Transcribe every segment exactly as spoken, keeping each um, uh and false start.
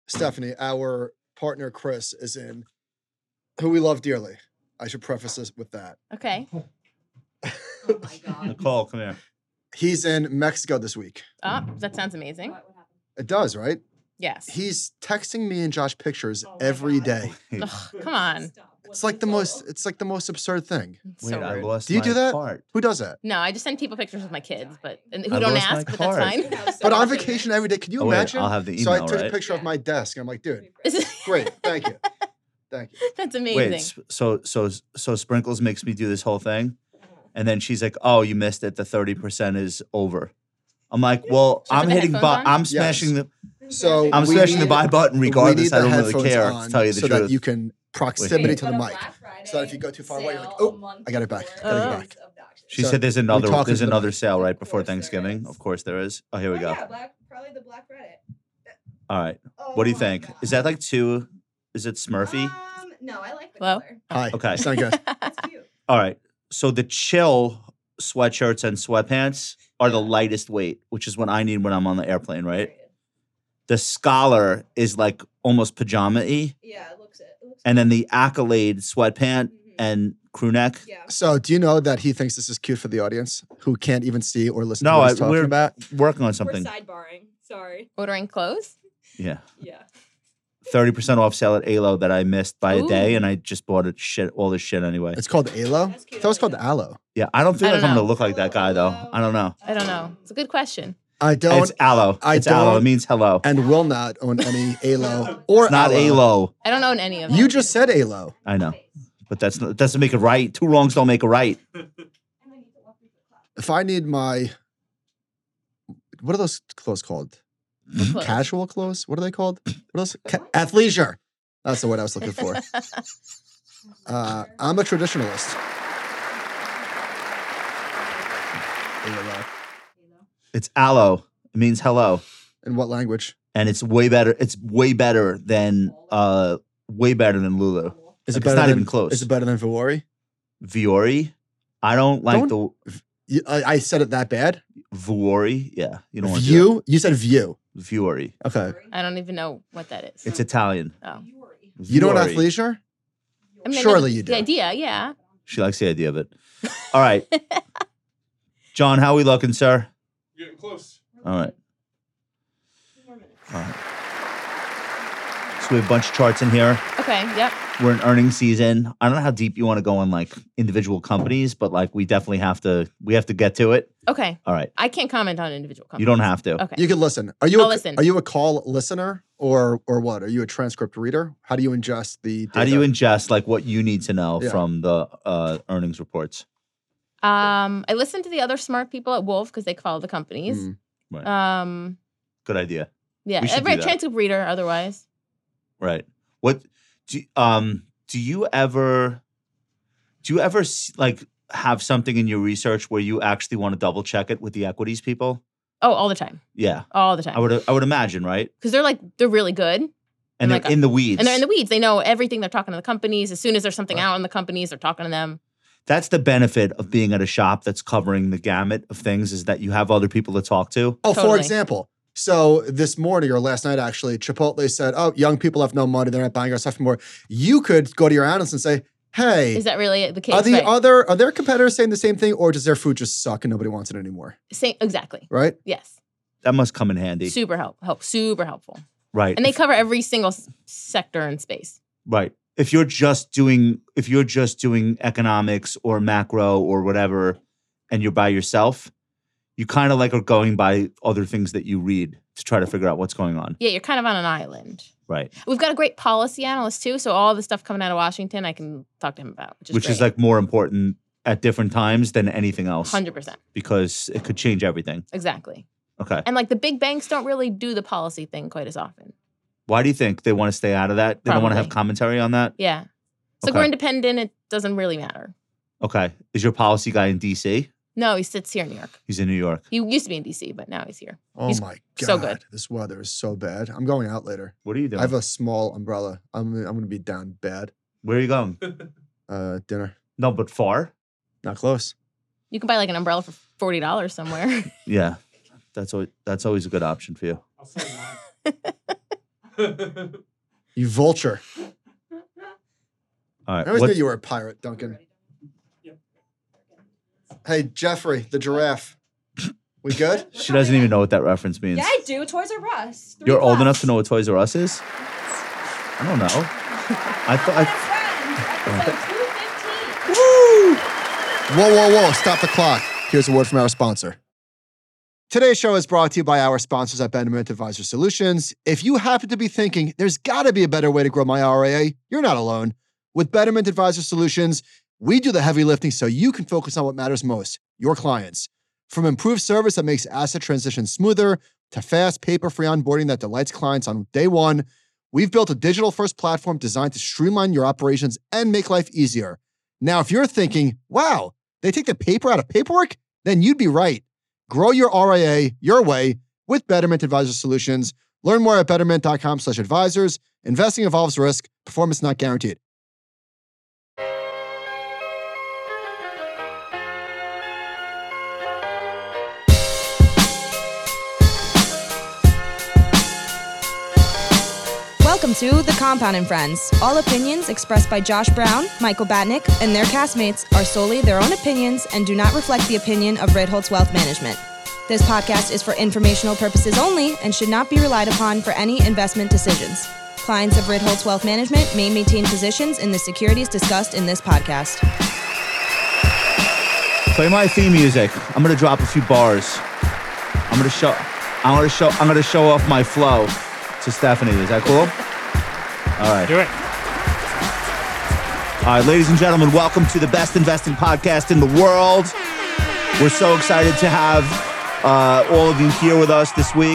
Stephanie, our partner Chris is in, who we love dearly. I should preface this with that. Okay. Oh my God. Nicole, come here. He's in Mexico this week. Oh, that sounds amazing. What, what happened? It does, right? Yes. He's texting me and Josh pictures Oh my every God. day. Ugh, come on. Stop. It's like the most. It's like the most absurd thing. It's Wait, so I weird. lost Do you my do that? card. Who does that? No, I just send people pictures of my kids, but and who I don't lost my ask, but card. that's fine. But on vacation every day. Can you Oh, wait, imagine? I'll have the so I email, took a right? picture of my desk and I'm like, dude, This is- great, thank you, thank you. That's amazing. Wait, s- so so so Sprinkles makes me do this whole thing, and then she's like, "Oh, you missed it. The thirty percent is over." I'm like, "Well, Should I I'm put the hitting. headphones Bu- on? I'm smashing the. So I'm we smashing the need- buy button we regardless. need I the don't really headphones care on to tell you the so truth. that you can proximity to the mic. Friday So that if you go too far away, you're like, sale oh, a month I got it back. before Gotta get is back. obnoxious. She So said there's we're another talking there's to the another mic. sale right Of before course there Thanksgiving. is. Of course there is. Oh, here we Oh, go. Yeah, Black, probably the Black Friday. All right. Oh What do you my think? God. Is that like two? Is it Smurfy? Um, no, I like the Hello? color. Hi. Okay. Sound good. It's cute. All right. So the chill sweatshirts and sweatpants are the lightest weight, which is what I need when I'm on the airplane, right? Period. The Scholar is like almost pajama-y. Yeah, it looks it. it looks And then the Accolade sweatpant Mhm. and crew neck. yeah. So, do you know that he thinks this is cute for the audience who can't even see or listen No, to what I, he's talking we're about? working on We're something. sidebarring. Sorry. Ordering clothes? Yeah. Yeah. thirty percent off sale at A L O that I missed by a day, Ooh. and I just bought it shit all this shit anyway. It's called Alo. I That's cute. thought it was I called like that. Aloe. Yeah, I don't feel I like don't I'm know. gonna look like that guy though. Hello, I don't know. I don't know. It's a good question. I don't It's aloe. I it's aloe. It don't- means hello. and will not own any Alo or It's not Aloe. aloe. I don't own any of them. You just said Alo. I know, but that's not, that doesn't make it right. Two wrongs don't make a right. If I need my, what are those clothes called? What clothes? Casual clothes? What are they called? What else? Ca- athleisure. That's the word I was looking for. Uh, I'm a traditionalist. Alo. It's aloe. It means hello, In what language? and it's way better. It's way better than uh, way better than Lulu. Is Like, it it's better not than, even close. Is it better than Viore? Viore. I don't like You- I, I said it that bad. the Vuori. Yeah, you don't want to do View? You said view. that. Vuori. Okay. I don't even know what that is. It's Italian. oh. You know what Vuori. athleisure? I mean, I Surely know you do. The idea, yeah. She likes the idea of it. All right, John, how we looking, sir? Getting close. All right. All right. So we have a bunch of charts in here. Okay, yep. We're in earnings season. I don't know how deep you want to go on like individual companies, but like we definitely have to. We have to get to it. Okay. All right. I can't comment on individual companies. You don't have to. Okay. You can listen. Are you I'll a, listen. Are you a call listener or or what? Are you a transcript reader? How do you ingest the data? How do you ingest like what you need to know Yeah. from the uh, earnings reports? Um, I listen to the other smart people at Wolf because they follow the companies. Mm. Right. Um, Good idea. yeah, We should every do that. transcript reader. Otherwise, Right. What do you, um do you ever do you ever s- like have something in your research where you actually want to double check it with the equities people? oh, all the time, Yeah. all the time. I would I would imagine, right? Because they're like they're really good, And And they're like, in the weeds. and they're in the weeds. They know everything. They're talking to the companies. As soon as there's something Right. out in the companies, they're talking to them. That's the benefit of being at a shop that's covering the gamut of things is that you have other people to talk to. Oh, for Totally. example, so this morning or last night, actually, Chipotle said, "Oh, young people have no money; they're not buying our stuff anymore." You could go to your analyst and say, "Hey, Is that really the case? are the Right. other are their competitors saying the same thing, or does their food just suck and nobody wants it anymore?" Same, exactly. Right? Yes. That must come in handy. Super help, help, super helpful. Right. And they cover every single s- sector and space. Right. If you're just doing if you're just doing economics or macro or whatever and you're by yourself, you kind of like are going by other things that you read to try to figure out what's going on. Yeah, you're kind of on an island. Right. We've got a great policy analyst too, so all the stuff coming out of Washington, I can talk to him about, which is Which is great. like more important at different times than anything else one hundred percent. because it could change everything. Exactly. Okay. And like the big banks don't really do the policy thing quite as often. Why do you think they want to stay out of that? They don't want to have Probably. commentary on that? Yeah. So Okay. we're independent. It doesn't really matter. Okay. Is your policy guy in D C? No, he sits here in New York. He's in New York. He used to be in D C, but now he's here. Oh He's my god, so good. this weather is so bad. I'm going out later. What are you doing? I have a small umbrella. I'm I'm gonna be down bad. Where are you going? Uh, dinner, No, but far? not close. You can buy like an umbrella for forty dollars somewhere. Yeah. That's always, that's always a good option for you. I'll send mine. You vulture. All right. I always what- knew you were a pirate, Duncan. Hey, Jeffrey, the giraffe. We good? she doesn't even know what that reference means. Yeah, I do. Toys R Us. Three You're old plus. enough to know what Toys R Us is? I don't know. I thought. My I, friend, episode two fifteen. Woo! Whoa, whoa, whoa. Stop the clock. Here's a word from our sponsor. Today's show is brought to you by our sponsors at Betterment Advisor Solutions. If you happen to be thinking, there's got to be a better way to grow my R I A, you're not alone. With Betterment Advisor Solutions, we do the heavy lifting so you can focus on what matters most, your clients. From improved service that makes asset transition smoother to fast, paper-free onboarding that delights clients on day one, we've built a digital-first platform designed to streamline your operations and make life easier. Now, if you're thinking, wow, they take the paper out of paperwork, then you'd be right. Grow your R I A your way with Betterment Advisor Solutions. Learn more at betterment.com slash advisors. Investing involves risk. Performance not guaranteed. Welcome to The Compound and Friends. All opinions expressed by Josh Brown, Michael Batnick, and their castmates are solely their own opinions and do not reflect the opinion of Ritholtz Wealth Management. This podcast is for informational purposes only and should not be relied upon for any investment decisions. Clients of Ritholtz Wealth Management may maintain positions in the securities discussed in this podcast. Play my theme music. I'm gonna drop a few bars. I'm gonna show. I'm gonna show. I'm gonna show off my flow to Stephanie. Is that cool? All right. Do it. All right, ladies and gentlemen, welcome to the best investing podcast in the world. We're so excited to have uh, all of you here with us this week.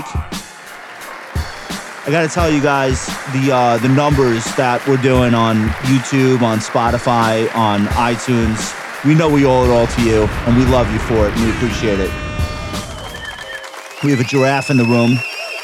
I got to tell you guys the uh, the numbers that we're doing on YouTube, on Spotify, on iTunes. We know we owe it all to you, and we love you for it, and we appreciate it. We have a giraffe in the room.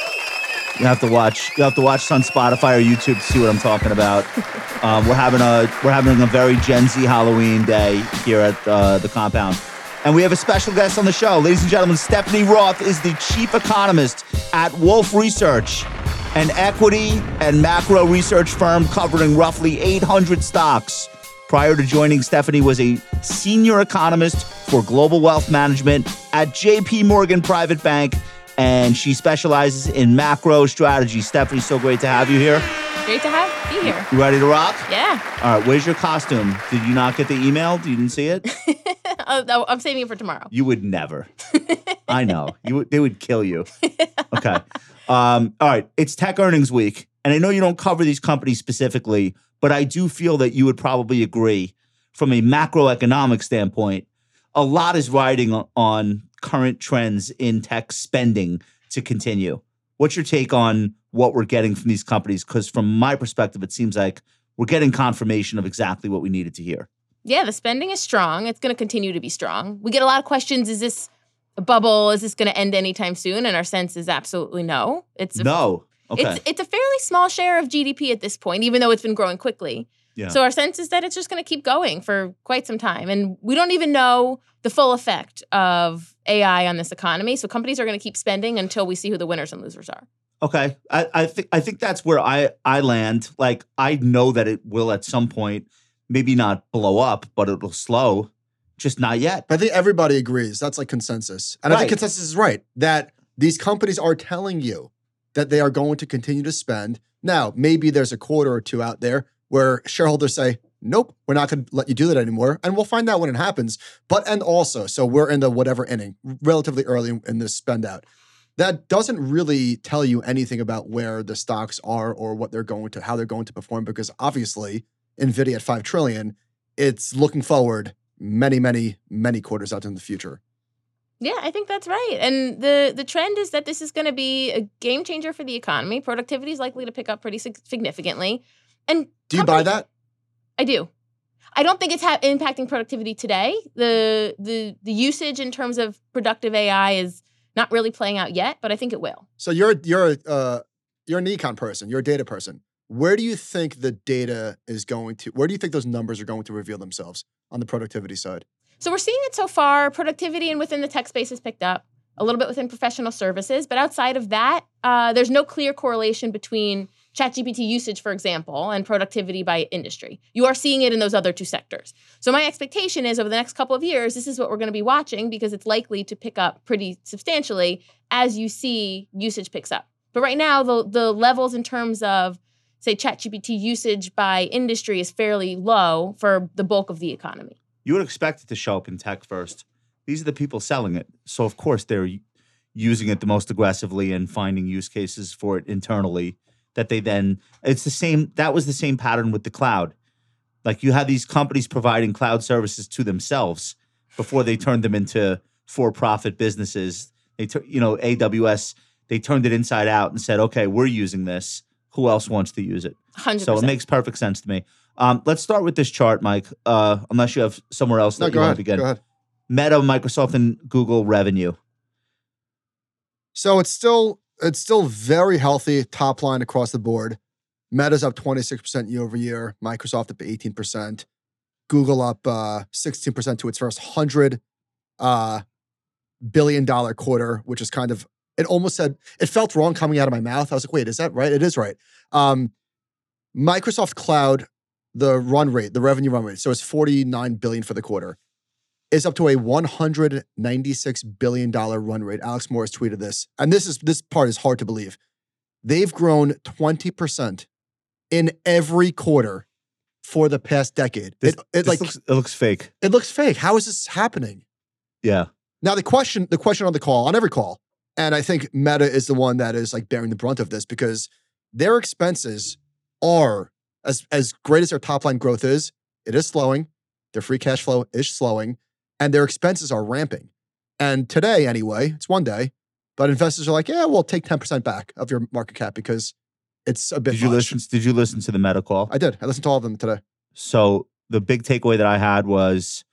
You have to watch. You have to watch this on Spotify or YouTube to see what I'm talking about. Um, we're having a we're having a very Gen Z Halloween day here at uh, the compound, and we have a special guest on the show, ladies and gentlemen. Stephanie Roth is the chief economist at Wolfe Research, an equity and macro research firm covering roughly eight hundred stocks. Prior to joining, Stephanie was a senior economist for global wealth management at J P Morgan Private Bank. And she specializes in macro strategy. Stephanie, so great to have you here. Great to have be here. You ready to rock? Yeah. All right, where's your costume? Did you not get the email? You didn't see it? I'll- I'm saving it for tomorrow. You would never. I know. You would, they would kill you. Okay. Um, all right, it's tech earnings week. And I know you don't cover these companies specifically, but I do feel that you would probably agree from a macroeconomic standpoint, a lot is riding on- on current trends in tech spending to continue. What's your take on what we're getting from these companies? Because from my perspective, it seems like we're getting confirmation of exactly what we needed to hear. Yeah, the spending is strong. It's going to continue to be strong. We get a lot of questions. Is this a bubble? Is this going to end anytime soon? And our sense is absolutely no. It's a, No. Okay. It's, it's a fairly small share of G D P at this point, even though it's been growing quickly. Yeah. So our sense is that it's just going to keep going for quite some time. And we don't even know the full effect of A I on this economy. So companies are going to keep spending until we see who the winners and losers are. Okay, I, I think I think that's where I I land. Like I know that it will at some point, maybe not blow up, but it'll slow. Just not yet. But I think everybody agrees. That's like consensus. And I think Right. consensus is right that these companies are telling you that they are going to continue to spend. Now, maybe there's a quarter or two out there where shareholders say, nope, we're not going to let you do that anymore. And we'll find out when it happens. But, and also, so we're in the whatever inning, relatively early in, in this spend out. That doesn't really tell you anything about where the stocks are or what they're going to, how they're going to perform, because obviously, NVIDIA at five trillion, it's looking forward many, many, many quarters out in the future. Yeah, I think that's right. And the the trend is that this is going to be a game changer for the economy. Productivity is likely to pick up pretty sig- significantly. And Do you buy companies- that? I do. I don't think it's ha- impacting productivity today. The the the usage in terms of productive A I is not really playing out yet, but I think it will. So you're you're a uh, you're an econ person. You're a data person. Where do you think the data is going to? Where do you think those numbers are going to reveal themselves on the productivity side? So we're seeing it so far. Productivity and within the tech space has picked up a little bit within professional services, but outside of that, uh, there's no clear correlation between ChatGPT usage, for example, and productivity by industry. You are seeing it in those other two sectors. So my expectation is over the next couple of years, this is what we're going to be watching because it's likely to pick up pretty substantially as you see usage picks up. But right now, the, the levels in terms of, say, ChatGPT usage by industry is fairly low for the bulk of the economy. You would expect it to show up in tech first. These are the people selling it. So, of course, they're using it the most aggressively and finding use cases for it internally that they then, it's the same, that was the same pattern with the cloud. Like you had these companies providing cloud services to themselves before they turned them into for-profit businesses. They, tur- you know, A W S, they turned it inside out and said, okay, we're using this. Who else wants to use it? one hundred So percent. it makes perfect sense to me. Um, let's start with this chart, Mike, uh, unless you have somewhere else that No, you go want ahead. to begin. Go ahead. Meta, Microsoft, and Google revenue. So it's still it's still very healthy top line across the board. Meta's up twenty-six percent year over year. Microsoft up eighteen percent. Google up uh, sixteen percent to its first one hundred uh, billion dollar quarter, which is kind of, it almost said, it felt wrong coming out of my mouth. I was like, wait, is that right? It is right. Um, Microsoft Cloud, the run rate, the revenue run rate, so it's forty-nine billion dollars for the quarter, is up to a one hundred ninety-six billion dollars run rate. Alex Morris tweeted this. And this is this part is hard to believe. They've grown twenty percent in every quarter for the past decade. This, it it this like looks, it looks fake. it looks fake. How is this happening? Yeah. Now the question, the question on the call, on every call, and I think Meta is the one that is like bearing the brunt of this because their expenses are, as, as great as their top line growth is, it is slowing. Their free cash flow is slowing. And their expenses are ramping. And today, anyway, it's one day, but investors are like, yeah, we'll take ten percent back of your market cap because it's a bit Did you much. listen? Did you listen to the Meta call? I did. I listened to all of them today. So the big takeaway that I had was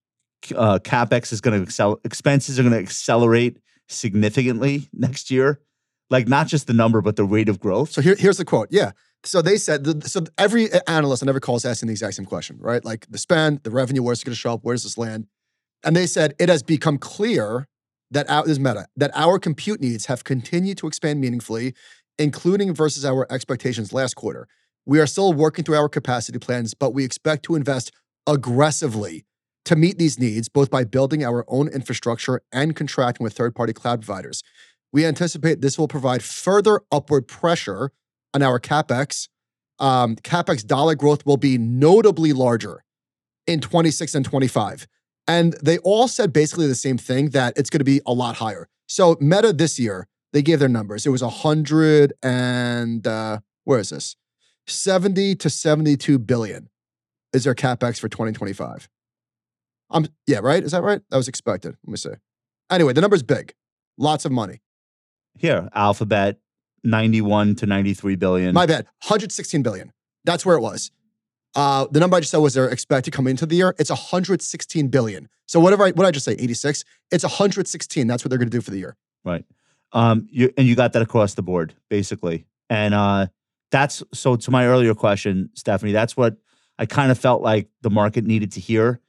uh, CapEx is going to excel. Expenses are going to accelerate significantly next year. Like not just the number, but the rate of growth. So here, here's the quote. Yeah. So they said, the, so every analyst on every call is asking the exact same question, right? Like the spend, the revenue, where's it going to show up? Where does this land? And they said, it has become clear that our, this is Meta, that our compute needs have continued to expand meaningfully, including versus our expectations last quarter. We are still working through our capacity plans, but we expect to invest aggressively to meet these needs, both by building our own infrastructure and contracting with third-party cloud providers. We anticipate this will provide further upward pressure on our CapEx. Um, CapEx dollar growth will be notably larger in twenty-six and twenty-five. And they all said basically the same thing, that it's going to be a lot higher. So Meta this year, they gave their numbers. It was one hundred and, uh, where is this? seventy to seventy-two billion is their CapEx for twenty twenty-five. Um, yeah, right? Is that right? That was expected. Let me see. Anyway, the number's big. Lots of money. Here, Alphabet, ninety-one to ninety-three billion. My bad. one hundred sixteen billion. That's where it was. Uh, the number I just said was they're expected coming into the year. It's one hundred sixteen billion. So whatever I, what did I just say, eighty-six? It's one hundred sixteen. That's what they're going to do for the year. Right. Um, you, and you got that across the board, basically. And uh, that's, so to my earlier question, Stephanie, that's what I kind of felt like the market needed to hear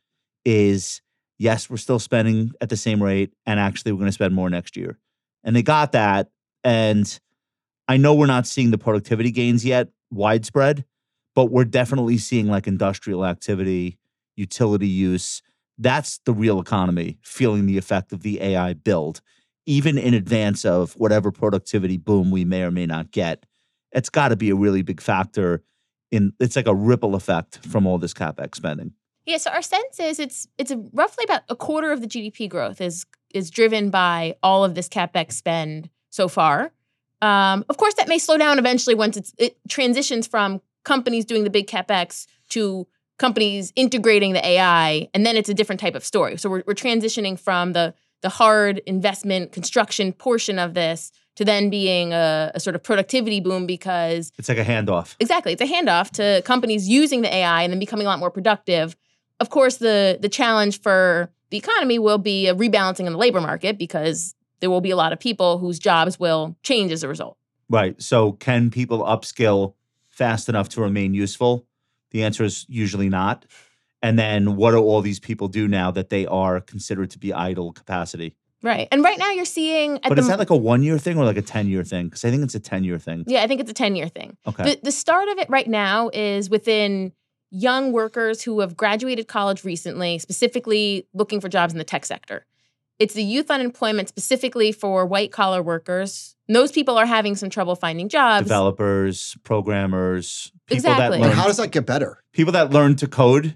is, yes, we're still spending at the same rate, and actually we're going to spend more next year. And they got that. And I know we're not seeing the productivity gains yet, widespread, but we're definitely seeing like industrial activity, utility use. That's the real economy, feeling the effect of the A I build, even in advance of whatever productivity boom we may or may not get. It's got to be a really big factor in, it's like a ripple effect from all this CapEx spending. Yeah, so our sense is it's it's a roughly about a quarter of the G D P growth is is driven by all of this CapEx spend so far. Um, of course, that may slow down eventually once it's, it transitions from companies doing the big CapEx to companies integrating the A I, and then it's a different type of story. So we're, we're transitioning from the the hard investment construction portion of this to then being a, a sort of productivity boom because It's like a handoff. exactly it's a handoff to companies using the A I and then becoming a lot more productive. Of course, the the challenge for the economy will be a rebalancing in the labor market because there will be a lot of people whose jobs will change as a result. Right. So can people upskill fast enough to remain useful? The answer is usually not. And then what do all these people do now that they are considered to be idle capacity? Right. And right now you're seeing at But the is that like a one-year thing or like a ten-year thing? Because I think it's a ten-year thing. Yeah, I think it's a ten-year thing. Okay. The, the start of it right now is within young workers who have graduated college recently, specifically looking for jobs in the tech sector. It's the youth unemployment specifically for white-collar workers. And those people are having some trouble finding jobs. Developers, programmers, people Exactly. that And learn, how does that get better? people that learn to code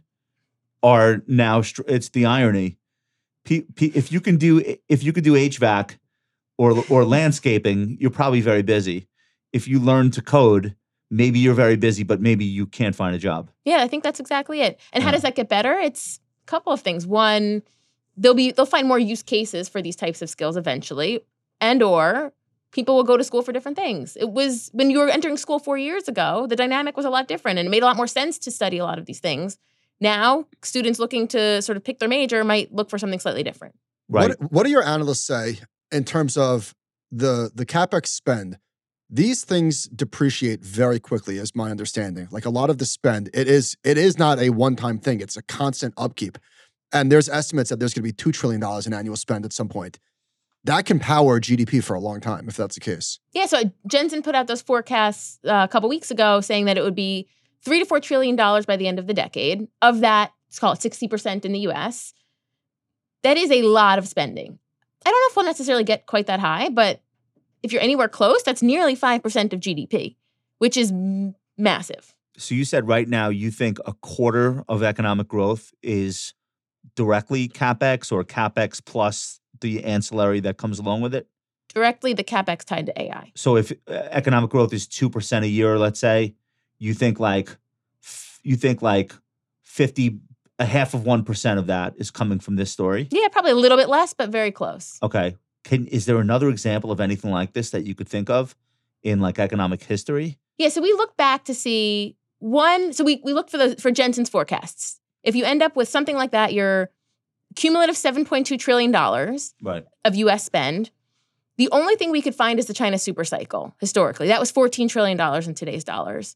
are now. str- It's the irony. P, P, if you can do if you could do H V A C or or landscaping, you're probably very busy. If you learn to code, maybe you're very busy, but maybe you can't find a job. Yeah, I think that's exactly it. And how Yeah. does that get better? It's a couple of things. One, they'll be they'll find more use cases for these types of skills eventually, and or people will go to school for different things. It was when you were entering school four years ago, the dynamic was a lot different, and it made a lot more sense to study a lot of these things. Now, students looking to sort of pick their major might look for something slightly different. Right. What, what do your analysts say in terms of the the CapEx spend? These things depreciate very quickly, is my understanding. Like a lot of the spend, it is it is not a one-time thing. It's a constant upkeep. And there's estimates that there's going to be two trillion dollars in annual spend at some point. That can power G D P for a long time, if that's the case. Yeah, so Jensen put out those forecasts uh, a couple weeks ago saying that it would be three to four trillion dollars by the end of the decade. Of that, let's call it sixty percent in the U S. That is a lot of spending. I don't know if we'll necessarily get quite that high, but if you're anywhere close, that's nearly five percent of G D P, which is m- massive. So you said right now you think a quarter of economic growth is directly CapEx or CapEx plus the ancillary that comes along with it? Directly the CapEx tied to A I. So if uh, economic growth is two percent a year, let's say, you think like f- you think like fifty, a half of one percent of that is coming from this story. Yeah, probably a little bit less, but very close. Okay. Can is there another example of anything like this that you could think of in like economic history? Yeah, so we look back to see one. So we we looked for the for Jensen's forecasts. If you end up with something like that, your cumulative seven point two trillion dollars Right. of U S spend. The only thing we could find is the China super cycle historically. That was fourteen trillion dollars in today's dollars.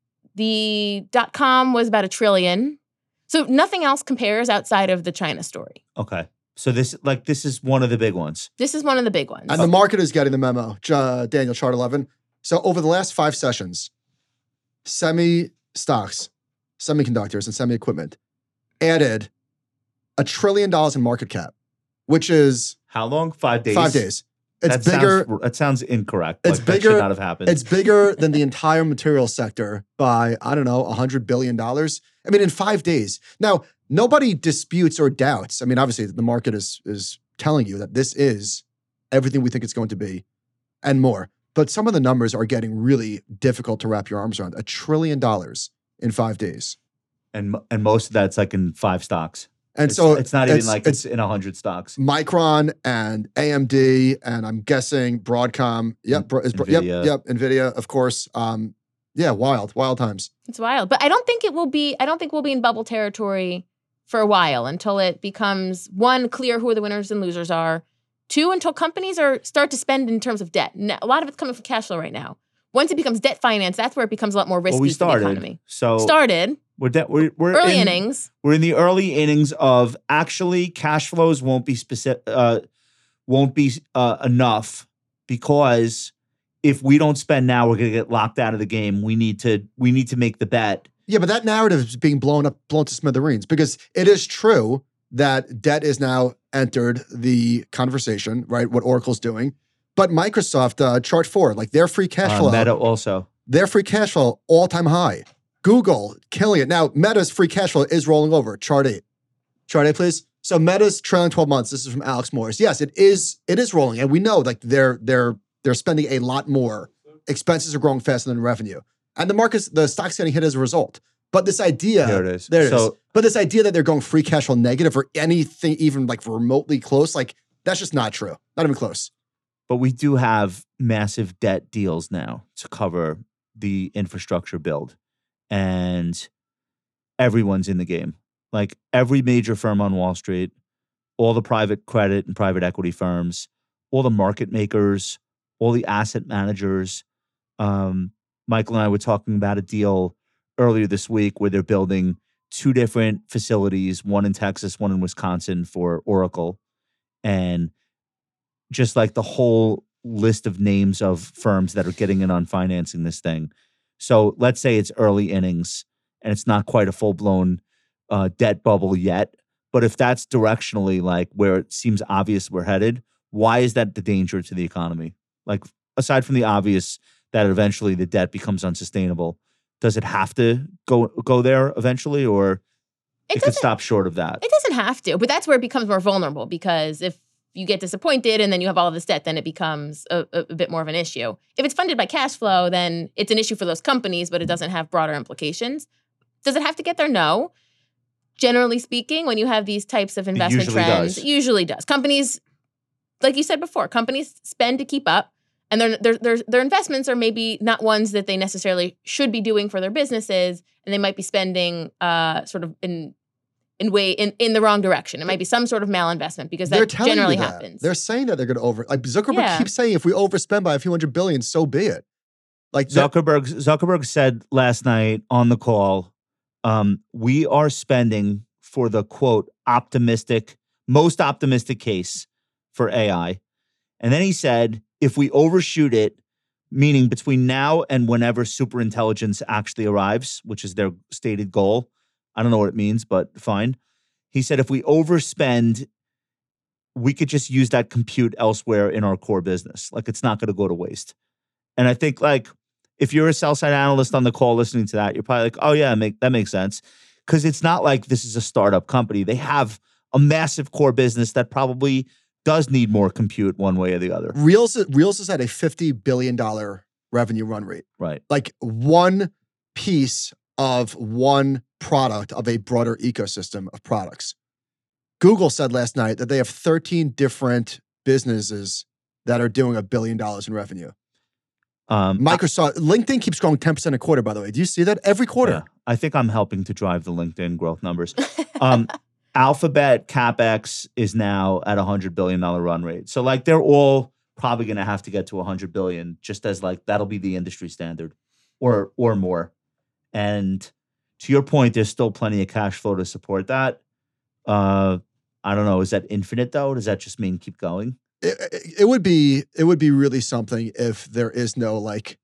The dot com was about a trillion. So nothing else compares outside of the China story. Okay. So this like this is one of the big ones. This is one of the big ones. And the market is getting the memo. Uh, Daniel, chart eleven. So over the last five sessions, semi stocks, semiconductors, and semi equipment added a trillion dollars in market cap, which is How long? Five days. five days. It's that bigger. Sounds, that sounds incorrect. It's Like, that bigger- should not have happened. It's bigger than the entire material sector by, I don't know, one hundred billion dollars. I mean, in five days. Now, nobody disputes or doubts. I mean, obviously, the market is, is telling you that this is everything we think it's going to be and more. But some of the numbers are getting really difficult to wrap your arms around. A trillion dollars in five days. and mo- and most of that's like in five stocks. And It's, so it's not even like it's, in a hundred stocks. Micron and A M D, and I'm guessing Broadcom. Yep, bro, is, bro- yep, NVIDIA. yep, Nvidia, of course. Um, yeah, wild, wild times. It's wild. But I don't think it will be, I don't think we'll be in bubble territory for a while until it becomes, one, clear who the winners and losers are. Two, until companies are start to spend in terms of debt. Now, a lot of it's coming from cash flow right now. Once it becomes debt finance, that's where it becomes a lot more risky Well, we for the started. economy. So Started, we're de- we're we're early in, innings. We're in the early innings of actually cash flows won't be specific. Uh, won't be uh, enough because if we don't spend now, we're going to get locked out of the game. We need to we need to make the bet. Yeah, but that narrative is being blown up, blown to smithereens because it is true that debt is now entered the conversation, right? What Oracle's doing. But Microsoft, uh, chart four, like their free cash Uh, flow, Meta also. their free cash flow all-time high. Google killing it. Now, Meta's free cash flow is rolling over. Chart eight. Chart eight, please. So Meta's trailing twelve months. This is from Alex Morris. Yes, it is. It is rolling, and we know like they're they're they're spending a lot more. Expenses are growing faster than revenue, and the market's the stock's getting hit as a result. But this idea, There it is. there it So- is. But this idea that they're going free cash flow negative or anything even like remotely close, like that's just not true. Not even close. But we do have massive debt deals now to cover the infrastructure build. And everyone's in the game. Like every major firm on Wall Street, all the private credit and private equity firms, all the market makers, all the asset managers. Um, Michael and I were talking about a deal earlier this week where they're building two different facilities, one in Texas, one in Wisconsin for Oracle. And just like the whole list of names of firms that are getting in on financing this thing. So let's say it's early innings and it's not quite a full-blown uh, debt bubble yet. But if that's directionally like where it seems obvious we're headed, why is that the danger to the economy? Like aside from the obvious that eventually the debt becomes unsustainable, does it have to go go there eventually, or It it, could doesn't- stop short of that? It doesn't have to, but that's where it becomes more vulnerable because if you get disappointed and then you have all of this debt, then it becomes a, a, a bit more of an issue. If it's funded by cash flow, then it's an issue for those companies, but it doesn't have broader implications. Does it have to get there? No. Generally speaking, when you have these types of investment usually trends, does. it usually does. Companies, like you said before, companies spend to keep up, and their their their their investments are maybe not ones that they necessarily should be doing for their businesses, and they might be spending uh, sort of in in way in, in the wrong direction. It might be some sort of malinvestment because They're that telling generally you that. happens. They're saying that they're going to over. Like Zuckerberg Yeah. keeps saying, if we overspend by a few hundred billion, so be it. Like that- Zuckerberg Zuckerberg said last night on the call, um, we are spending for the quote optimistic, most optimistic case for A I. And then he said, if we overshoot it, meaning between now and whenever superintelligence actually arrives, which is their stated goal, I don't know what it means, but fine. He said, if we overspend, we could just use that compute elsewhere in our core business. Like it's not going to go to waste. And I think like, if you're a sell side analyst on the call listening to that, you're probably like, oh yeah, make, that makes sense. Because it's not like this is a startup company. They have a massive core business that probably does need more compute one way or the other. Reels, Reels is at a fifty billion dollars revenue run rate. Right. Like one piece of one product of a broader ecosystem of products. Google said last night that they have thirteen different businesses that are doing a billion dollars in revenue. Um, Microsoft, LinkedIn keeps growing ten percent a quarter, by the way. Do you see that? Every quarter. yeah, I think I'm helping to drive the LinkedIn growth numbers. Um, Alphabet CapEx is now at a one hundred billion dollars run rate. So like they're all probably going to have to get to one hundred billion dollars just as like that'll be the industry standard or or more. And to your point, there's still plenty of cash flow to support that. Uh, I don't know. Is that infinite though? Does that just mean keep going? It, it, it would be it would be really something if there is no like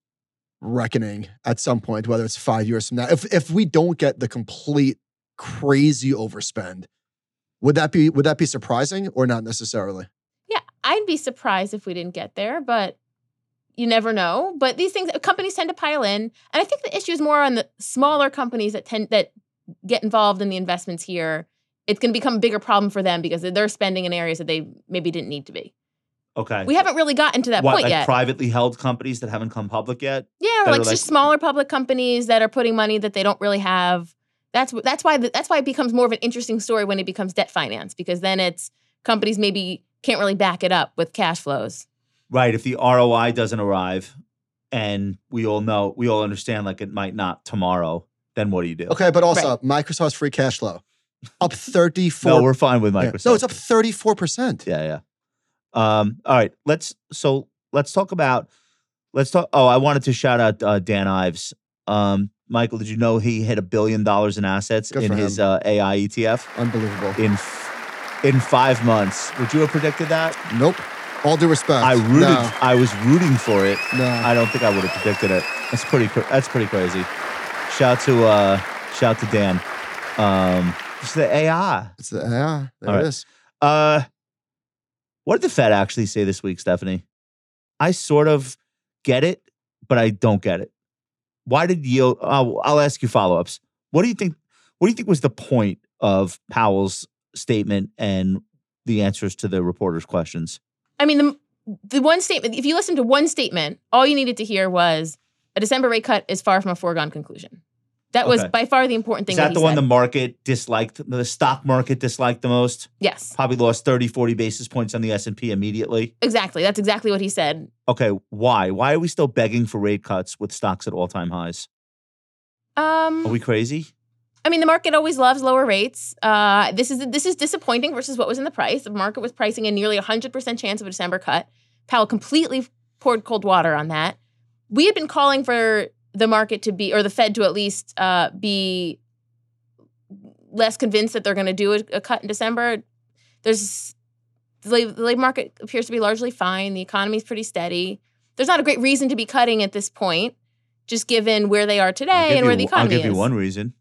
reckoning at some point, whether it's five years from now. If if we don't get the complete crazy overspend, would that be would that be surprising or not necessarily? Yeah, I'd be surprised if we didn't get there, but you never know. But these things, companies tend to pile in, and I think the issue is more on the smaller companies that tend that get involved in the investments here. It's going to become a bigger problem for them because they're spending in areas that they maybe didn't need to be. Okay. We haven't really gotten to that what, point like yet. privately held companies that haven't come public yet? Yeah, that or are like like- just smaller public companies that are putting money that they don't really have. That's wh- that's why the, that's why it becomes more of an interesting story when it becomes debt finance because then it's companies maybe can't really back it up with cash flows. Right. If the R O I doesn't arrive and we all know, we all understand like it might not tomorrow, then what do you do? Okay, but also Microsoft's free cash flow up thirty-four. No, we're fine with Yeah. Microsoft. No, it's up thirty-four percent. Yeah, yeah. Um, all right. Let's so let's talk about let's talk. Oh, I wanted to shout out uh, Dan Ives. Um, Michael, did you know he hit a billion dollars in assets Good in for his him. uh, A I E T F Unbelievable. in f- in five months? Would you have predicted that? Nope. All due respect. I rooted. No, I was rooting for it. no. I don't think I would have predicted it. That's pretty. cra- That's pretty crazy. Shout to uh, shout to Dan. Um, it's the A I. It's the, yeah, there All it right. is. Uh, what did the Fed actually say this week, Stephanie? I sort of get it, but I don't get it. Why did yield? Uh, I'll ask you follow ups. What do you think? What do you think was the point of Powell's statement and the answers to the reporters' questions? I mean, the the one statement, if you listen to one statement, all you needed to hear was a December rate cut is far from a foregone conclusion. That was Okay. by far the important thing Is that he the one said. the market disliked, the stock market disliked the most? Yes, Probably lost thirty, forty basis points on the S and P immediately. exactly. That's exactly what he said. Okay, why? Why are we still begging for rate cuts with stocks at all-time highs? Um, Are we crazy? I mean, the market always loves lower rates. Uh, this is this is disappointing versus what was in the price. The market was pricing in nearly a hundred percent chance of a December cut. Powell completely poured cold water on that. We had been calling for the market to be, or the Fed to at least uh, be less convinced that they're going to do a, a cut in December. There's the labor, the labor market appears to be largely fine. The economy is pretty steady. There's not a great reason to be cutting at this point, just given where they are I'll today give and where you- the economy I'll give is. you one reason.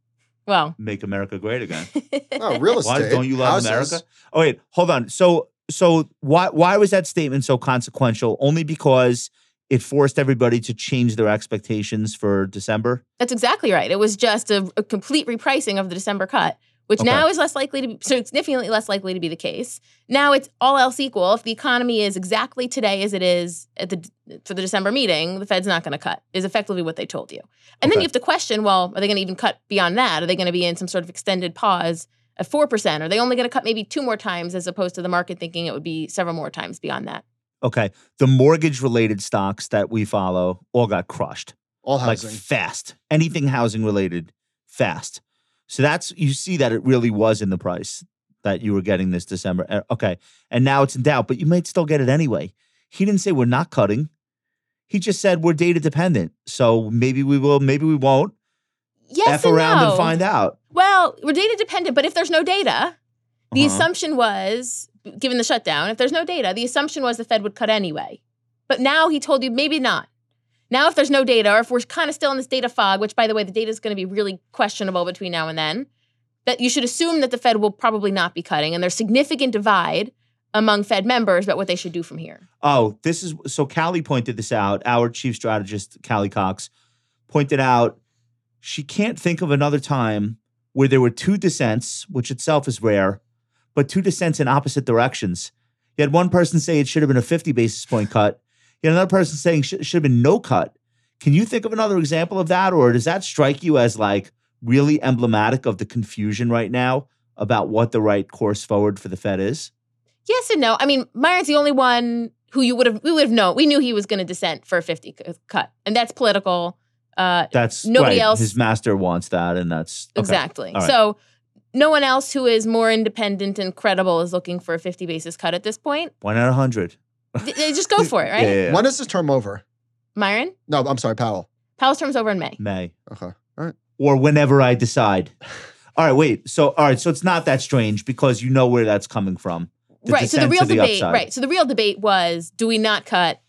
Well, Make America great again. Oh, real estate. Why don't you love houses. America? Oh wait, hold on. So so why why was that statement so consequential? Only because it forced everybody to change their expectations for December? that's exactly right. It was just a, a complete repricing of the December cut, which Okay. now is less likely to be, so significantly less likely to be the case. Now it's all else equal. If the economy is exactly today as it is at the for the December meeting, the Fed's not going to cut, is effectively what they told you. And then Okay. you have to question, well, are they going to even cut beyond that? Are they going to be in some sort of extended pause at four percent? Are they only going to cut maybe two more times as opposed to the market thinking it would be several more times beyond that? Okay. The mortgage related stocks that we follow all got crushed. All Like housing. fast. Anything housing related, fast. So that's, you see that it really was in the price that you were getting this December. Uh, Okay. And now it's in doubt, but you might still get it anyway. He didn't say we're not cutting. He just said we're data dependent. So maybe we will, maybe we won't. Yes F and around no. and find out. Well, we're data dependent, but if there's no data, the Uh-huh. assumption was, given the shutdown, if there's no data, the assumption was the Fed would cut anyway. But now he told you maybe not. Now, if there's no data, or if we're kind of still in this data fog, which, by the way, the data is going to be really questionable between now and then, that you should assume that the Fed will probably not be cutting, and there's significant divide among Fed members about what they should do from here. Oh, this is so Callie pointed this out. Our chief strategist, Callie Cox, pointed out she can't think of another time where there were two dissents, which itself is rare, but two dissents in opposite directions. You had one person say it should have been a fifty basis point cut. You had another person saying sh- should have been no cut. Can you think of another example of that? Or does that strike you as like really emblematic of the confusion right now about what the right course forward for the Fed is? Yes and no. I mean, Myron's the only one who you would have, we would have known. We knew he was going to dissent for a fifty c- cut, and that's political. Uh, That's Nobody right. else- His master wants that, and that's okay. Exactly. All right. So no one else who is more independent and credible is looking for a fifty basis cut at this point. Why not a hundred? Th- They just go for it, right? Yeah, yeah, yeah. When is this term over? Myron, No, I'm sorry, Powell. Powell's term's over in May. May Okay. All right. or whenever I decide. All right, wait. So all right, so it's not that strange because you know where that's coming from. The Right. So the descent real to the debate, upside. right. So the real debate was, do we not cut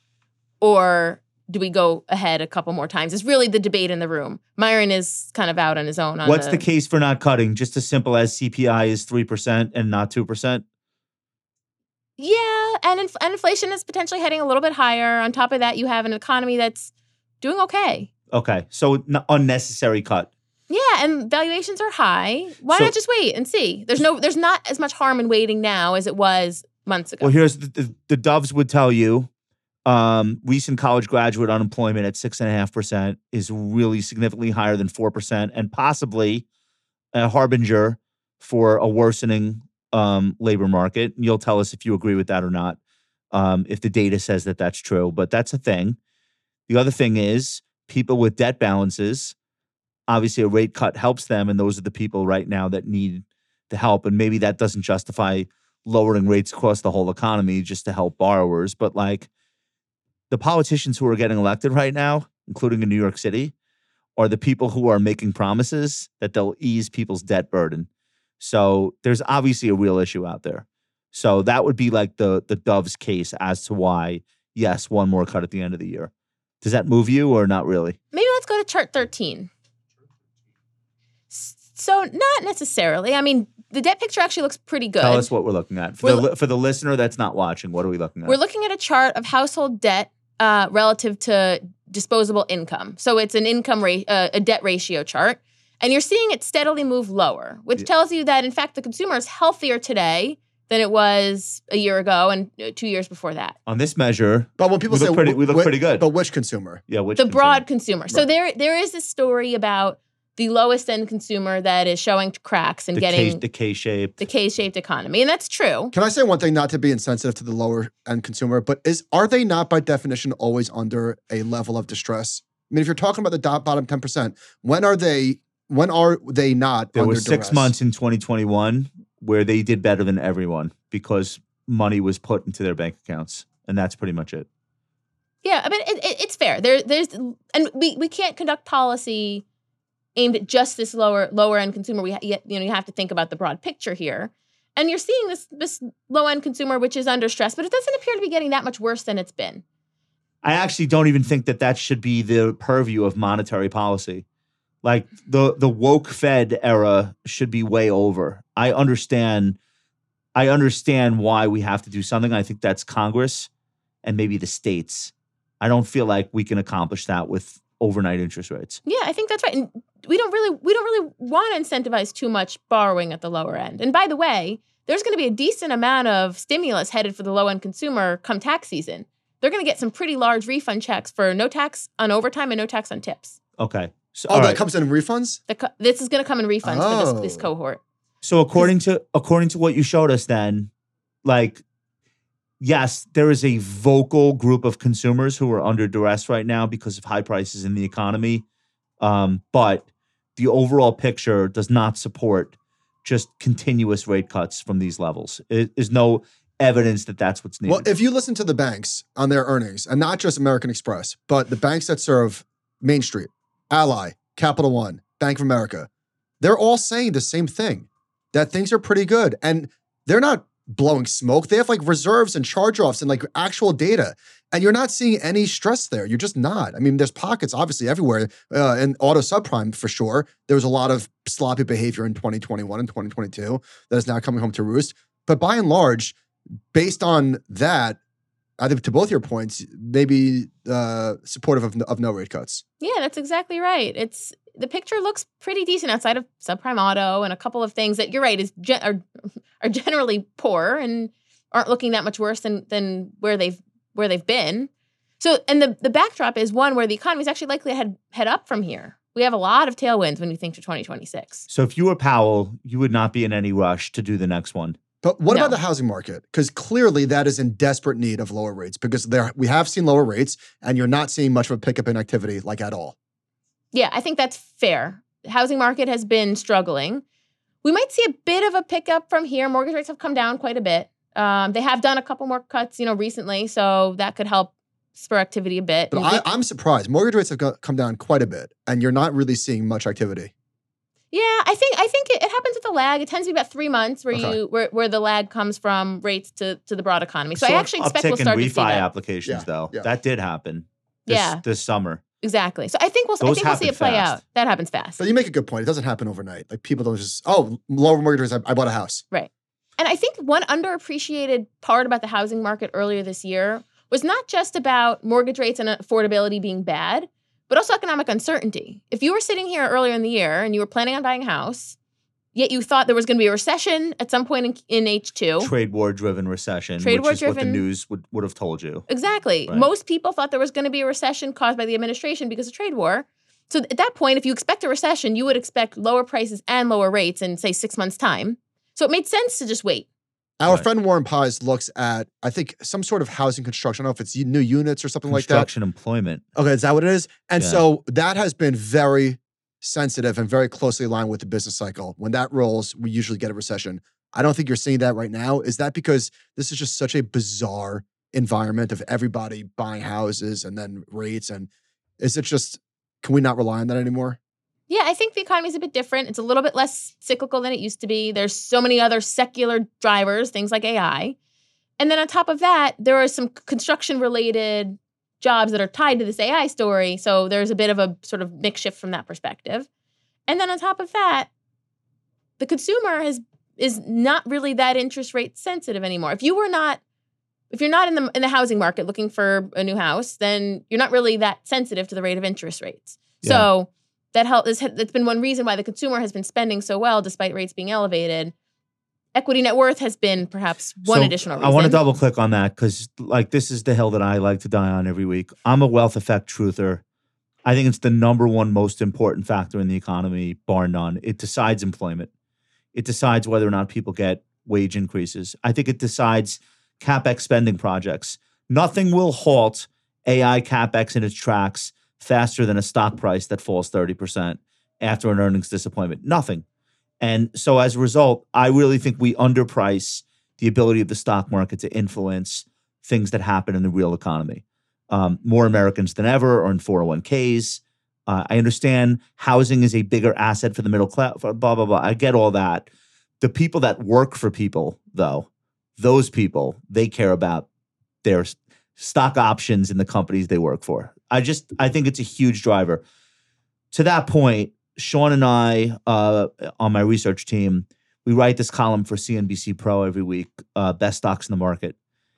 or do we go ahead a couple more times? It's really the debate in the room. Myron is kind of out on his own. On What's the case for not cutting? Just as simple as C P I is three percent and not two percent. Yeah, and, inf- and inflation is potentially heading a little bit higher. On top of that, you have an economy that's doing okay. Okay, so n- unnecessary cut. Yeah, and valuations are high. Why So- not just wait and see? There's no, there's not as much harm in waiting now as it was months ago. Well, here's the, the, the Doves would tell you um, recent college graduate unemployment at six and a half percent is really significantly higher than four percent, and possibly a harbinger for a worsening um, labor market. You'll tell us if you agree with that or not. Um, if the data says that that's true, but that's a thing. The other thing is people with debt balances. Obviously, a rate cut helps them, and those are the people right now that need the help. And maybe that doesn't justify lowering rates across the whole economy just to help borrowers. But like the politicians who are getting elected right now, including in New York City, are the people who are making promises that they'll ease people's debt burden. So there's obviously a real issue out there. So that would be like the the Doves case as to why, yes, one more cut at the end of the year. Does that move you or not really? Maybe let's go to chart thirteen. S- So not necessarily. I mean, the debt picture actually looks pretty good. Tell us what we're looking at. For We're the, lo- li- for the listener that's not watching, what are we looking at? We're looking at a chart of household debt uh, relative to disposable income. So it's an income ra- uh, a debt ratio chart, and you're seeing it steadily move lower, which Yeah. tells you that in fact the consumer is healthier today than it was a year ago and uh, two years before that. On this measure, But when people We say look pretty- we look whi- pretty good. But which consumer? yeah, which The consumer? broad consumer. So Right. there there is this story about the lowest end consumer that is showing cracks and the getting K, the K-shaped. the K-shaped economy, and that's true. Can I say one thing, not to be insensitive to the lower end consumer, but is are they not by definition always under a level of distress? I mean, if you're talking about the dot bottom ten percent, when are they when are they not There under were six duress? months in twenty twenty-one where they did better than everyone because money was put into their bank accounts, and that's pretty much it. Yeah, I mean it, it, it's fair. There there's and we, we can't conduct policy aimed at just this lower lower end consumer. We ha- you know you have to think about the broad picture here. And you're seeing this this low-end consumer, which is under stress, but it doesn't appear to be getting that much worse than it's been. I actually don't even think that that should be the purview of monetary policy. Like the the woke Fed era should be way over. I understand. I understand why we have to do something. I think that's Congress and maybe the states. I don't feel like we can accomplish that with overnight interest rates. Yeah, I think that's right. And we don't really we don't really want to incentivize too much borrowing at the lower end. And by the way, there's going to be a decent amount of stimulus headed for the low-end consumer come tax season. They're going to get some pretty large refund checks for no tax on overtime and no tax on tips. Okay. So, Oh, all that right. comes in refunds? The co- this is going to come in refunds for Oh. this, this cohort. So according to according to what you showed us, then, like, yes, there is a vocal group of consumers who are under duress right now because of high prices in the economy, um, but the overall picture does not support just continuous rate cuts from these levels. It is no evidence that that's what's needed. Well, if you listen to the banks on their earnings, and not just American Express, but the banks that serve Main Street, Ally, Capital One, Bank of America, they're all saying the same thing, that things are pretty good. And they're not blowing smoke. They have like reserves and charge-offs and like actual data. And you're not seeing any stress there. You're just not. I mean, there's pockets obviously everywhere. Uh, in auto subprime, for sure, there was a lot of sloppy behavior in twenty twenty-one and twenty twenty-two that is now coming home to roost. But by and large, based on that, I think to both your points, maybe uh, supportive of, of no rate cuts. Yeah, that's exactly right. It's the picture looks pretty decent outside of subprime auto and a couple of things that you're right is gen- are are generally poor and aren't looking that much worse than than where they've where they've been. So, and the the backdrop is one where the economy is actually likely to head head up from here. We have a lot of tailwinds when you think to twenty twenty-six. so if you were Powell, you would not be in any rush to do the next one. But what No. about the housing market? Because clearly that is in desperate need of lower rates because there we have seen lower rates and you're not seeing much of a pickup in activity like at all. Yeah, I think that's fair. The housing market has been struggling. We might see a bit of a pickup from here. Mortgage rates have come down quite a bit. Um, they have done a couple more cuts, you know, recently, so that could help spur activity a bit. But And I, we- I'm surprised. Mortgage rates have go, come down quite a bit and you're not really seeing much activity. yeah, I think I think it, it happens with a lag. It tends to be about three months where Okay. you where, where the lag comes from rates to to the broad economy. So I Saw an actually expect uptick we'll start in to see refi that. applications, Yeah, though. yeah. That did happen. This, Yeah. this summer. Exactly. So I think we'll I Those think we'll see happen it play fast. out. That happens fast. But you make a good point. It doesn't happen overnight. Like people don't just, oh, lower mortgage rates, I, I bought a house. Right. And I think one underappreciated part about the housing market earlier this year was not just about mortgage rates and affordability being bad, but also economic uncertainty. If you were sitting here earlier in the year and you were planning on buying a house, yet you thought there was going to be a recession at some point in, in H two. Trade war driven recession, Trade which war is what the driven- news would, would have told you. Exactly. Right. Most people thought there was going to be a recession caused by the administration because of trade war. So at that point, if you expect a recession, you would expect lower prices and lower rates in, say, six months' time. So it made sense to just wait. Our Right. friend Warren Paz looks at, I think, some sort of housing construction. I don't know if it's new units or something like that. Construction employment. Okay, is that what it is? And Yeah. so that has been very sensitive and very closely aligned with the business cycle. When that rolls, we usually get a recession. I don't think you're seeing that right now. Is that because this is just such a bizarre environment of everybody buying houses and then rates? And is it just, can we not rely on that anymore? Yeah, I think the economy is a bit different. It's a little bit less cyclical than it used to be. There's so many other secular drivers, things like A I. And then on top of that, there are some construction-related jobs that are tied to this A I story. So there's a bit of a sort of mix shift from that perspective. And then on top of that, the consumer has is not really that interest rate sensitive anymore. If you were not, if you're not in the in the housing market looking for a new house, then you're not really that sensitive to the rate of interest rates. Yeah. So that help is that's been one reason why the consumer has been spending so well despite rates being elevated. Equity net worth has been perhaps one So, additional reason. I want to double click on that because, like, this is the hill that I like to die on every week. I'm a wealth effect truther. I think it's the number one most important factor in the economy, bar none. It decides employment. It decides whether or not people get wage increases. I think it decides CapEx spending projects. Nothing will halt A I CapEx in its tracks faster than a stock price that falls thirty percent after an earnings disappointment. Nothing. And so as a result, I really think we underprice the ability of the stock market to influence things that happen in the real economy. Um, more Americans than ever are in four oh one k's. Uh, I understand housing is a bigger asset for the middle class, blah, blah, blah. I get all that. The people that work for people, though, those people, they care about their s- stock options in the companies they work for. I just, I think it's a huge driver. To that point, Sean and I, uh, on my research team, we write this column for C N B C Pro every week, uh, best stocks in the market.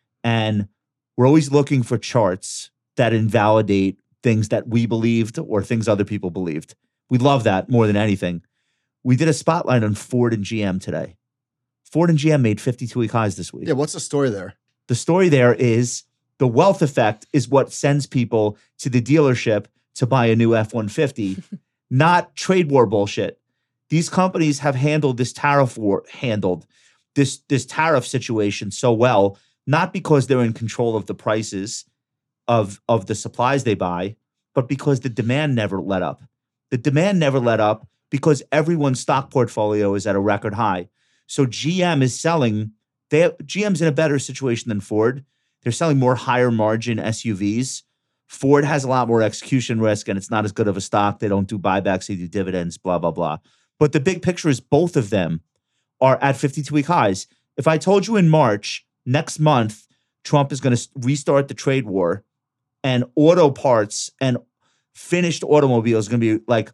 And we're always looking for charts that invalidate things that we believed or things other people believed. We love that more than anything. We did a spotlight on Ford and G M today. Ford and G M made fifty-two week highs this week. Yeah, what's the story there? The story there is the wealth effect is what sends people to the dealership to buy a new F one fifty, not trade war bullshit. These companies have handled this tariff war, handled this, this tariff situation so well, not because they're in control of the prices of, of the supplies they buy, but because the demand never let up. The demand never let up because everyone's stock portfolio is at a record high. So G M is selling, they have, G M's in a better situation than Ford. They're selling more higher margin S U Vs. Ford has a lot more execution risk and it's not as good of a stock. They don't do buybacks, they do dividends, blah, blah, blah. But the big picture is both of them are at fifty-two week highs. If I told you in March, next month, Trump is going to restart the trade war and auto parts and finished automobiles going to be like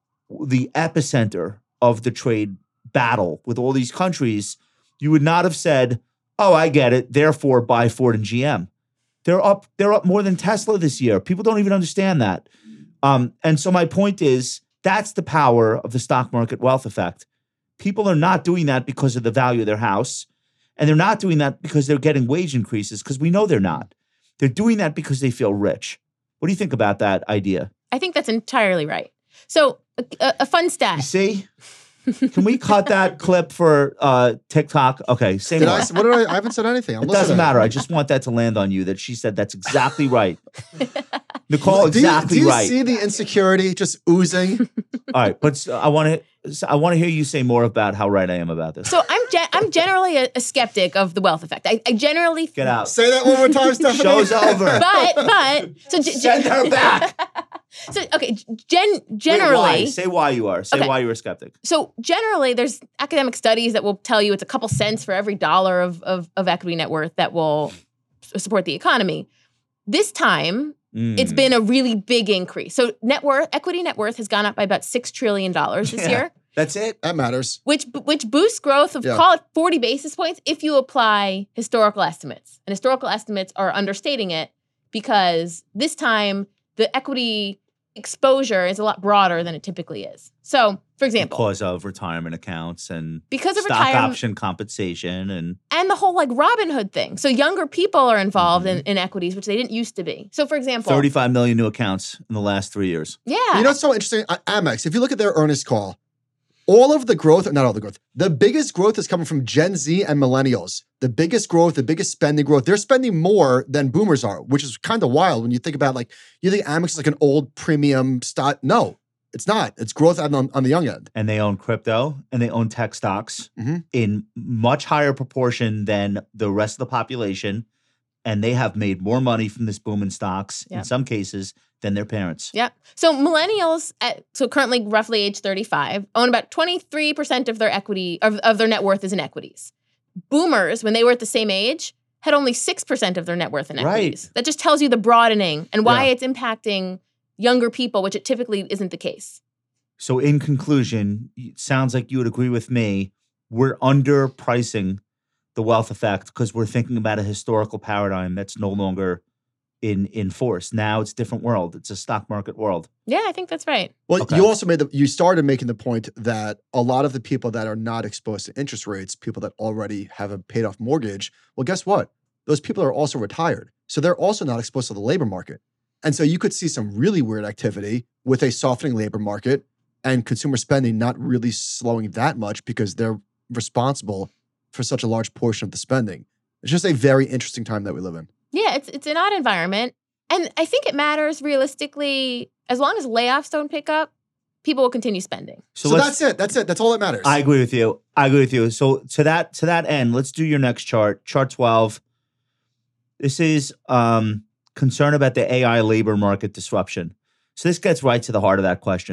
the epicenter of the trade battle with all these countries, you would not have said, oh, I get it, therefore buy Ford and G M. They're up, they're up more than Tesla this year. People don't even understand that. Um, and so my point is, that's the power of the stock market wealth effect. People are not doing that because of the value of their house. And they're not doing that because they're getting wage increases, because we know they're not. They're doing that because they feel rich. What do you think about that idea? I think that's entirely right. So a, a, a fun You stat. see? Can we cut that clip for uh, TikTok? Okay, say Did more. I, what did I? I haven't said anything. I'm It listening. doesn't matter. I just want that to land on you that she said that's exactly right. Nicole, Do you, exactly do you right. see the insecurity just oozing? All right, but uh, I want to I want to hear you say more about how right I am about this. So I'm gen- I'm generally a, a skeptic of the wealth effect. I, I generally Get out. Say that one more time, Stephanie. Show's over. but but so ge- Send her back. So okay, gen Wait, generally. why? Say why you are. Say Okay. why you're a skeptic. So generally, there's academic studies that will tell you it's a couple cents for every dollar of, of, of equity net worth that will s- support the economy. This time, it's Mm. been a really big increase. So net worth, equity net worth has gone up by about six trillion dollars this Yeah. year, That's it. That matters. which which boosts growth of Yeah. call it forty basis points if you apply historical estimates. And historical estimates are understating it because this time the equity exposure is a lot broader than it typically is. So, for example, Because of retirement accounts and because of stock retirement option compensation and and the whole like Robin Hood thing. So younger people are involved Mhm. in, in equities, which they didn't used to be. So for example, thirty-five million new accounts in the last three years. yeah. You know what's so interesting? Uh, Amex, if you look at their earnings call, all of the growth, not all the growth, the biggest growth is coming from Gen Z and millennials. The biggest growth, the biggest spending growth. They're spending more than boomers are, which is kind of wild when you think about like, you think Amex is like an old premium stock. No, it's not. It's growth on, on the young end. And they own crypto and they own tech stocks Mhm. in much higher proportion than the rest of the population. And they have made more money from this boom in stocks Yeah. in some cases than their parents. Yeah. So millennials, at, so currently roughly age thirty-five, own about twenty-three percent of their equity, of, of their net worth is in equities. Boomers, when they were at the same age, had only six percent of their net worth in Right. equities. That just tells you the broadening and why Yeah. it's impacting younger people, which it typically isn't the case. So in conclusion, it sounds like you would agree with me. We're underpricing the wealth effect because we're thinking about a historical paradigm that's no longer in, in force. Now it's a different world. It's a stock market world. Yeah, I think that's right. Well, Okay. you also made the, you started making the point that a lot of the people that are not exposed to interest rates, people that already have a paid off mortgage, well, guess what? Those people are also retired. So they're also not exposed to the labor market. And so you could see some really weird activity with a softening labor market and consumer spending not really slowing that much because they're responsible for such a large portion of the spending. It's just a very interesting time that we live in. Yeah, it's it's an odd environment. And I think it matters realistically, as long as layoffs don't pick up, people will continue spending. So, let's- that's it. That's it. That's all that matters. I agree with you. I agree with you. So to that to that end, let's do your next chart, chart twelve. This is um, concern about the A I labor market disruption. So this gets right to the heart of that question.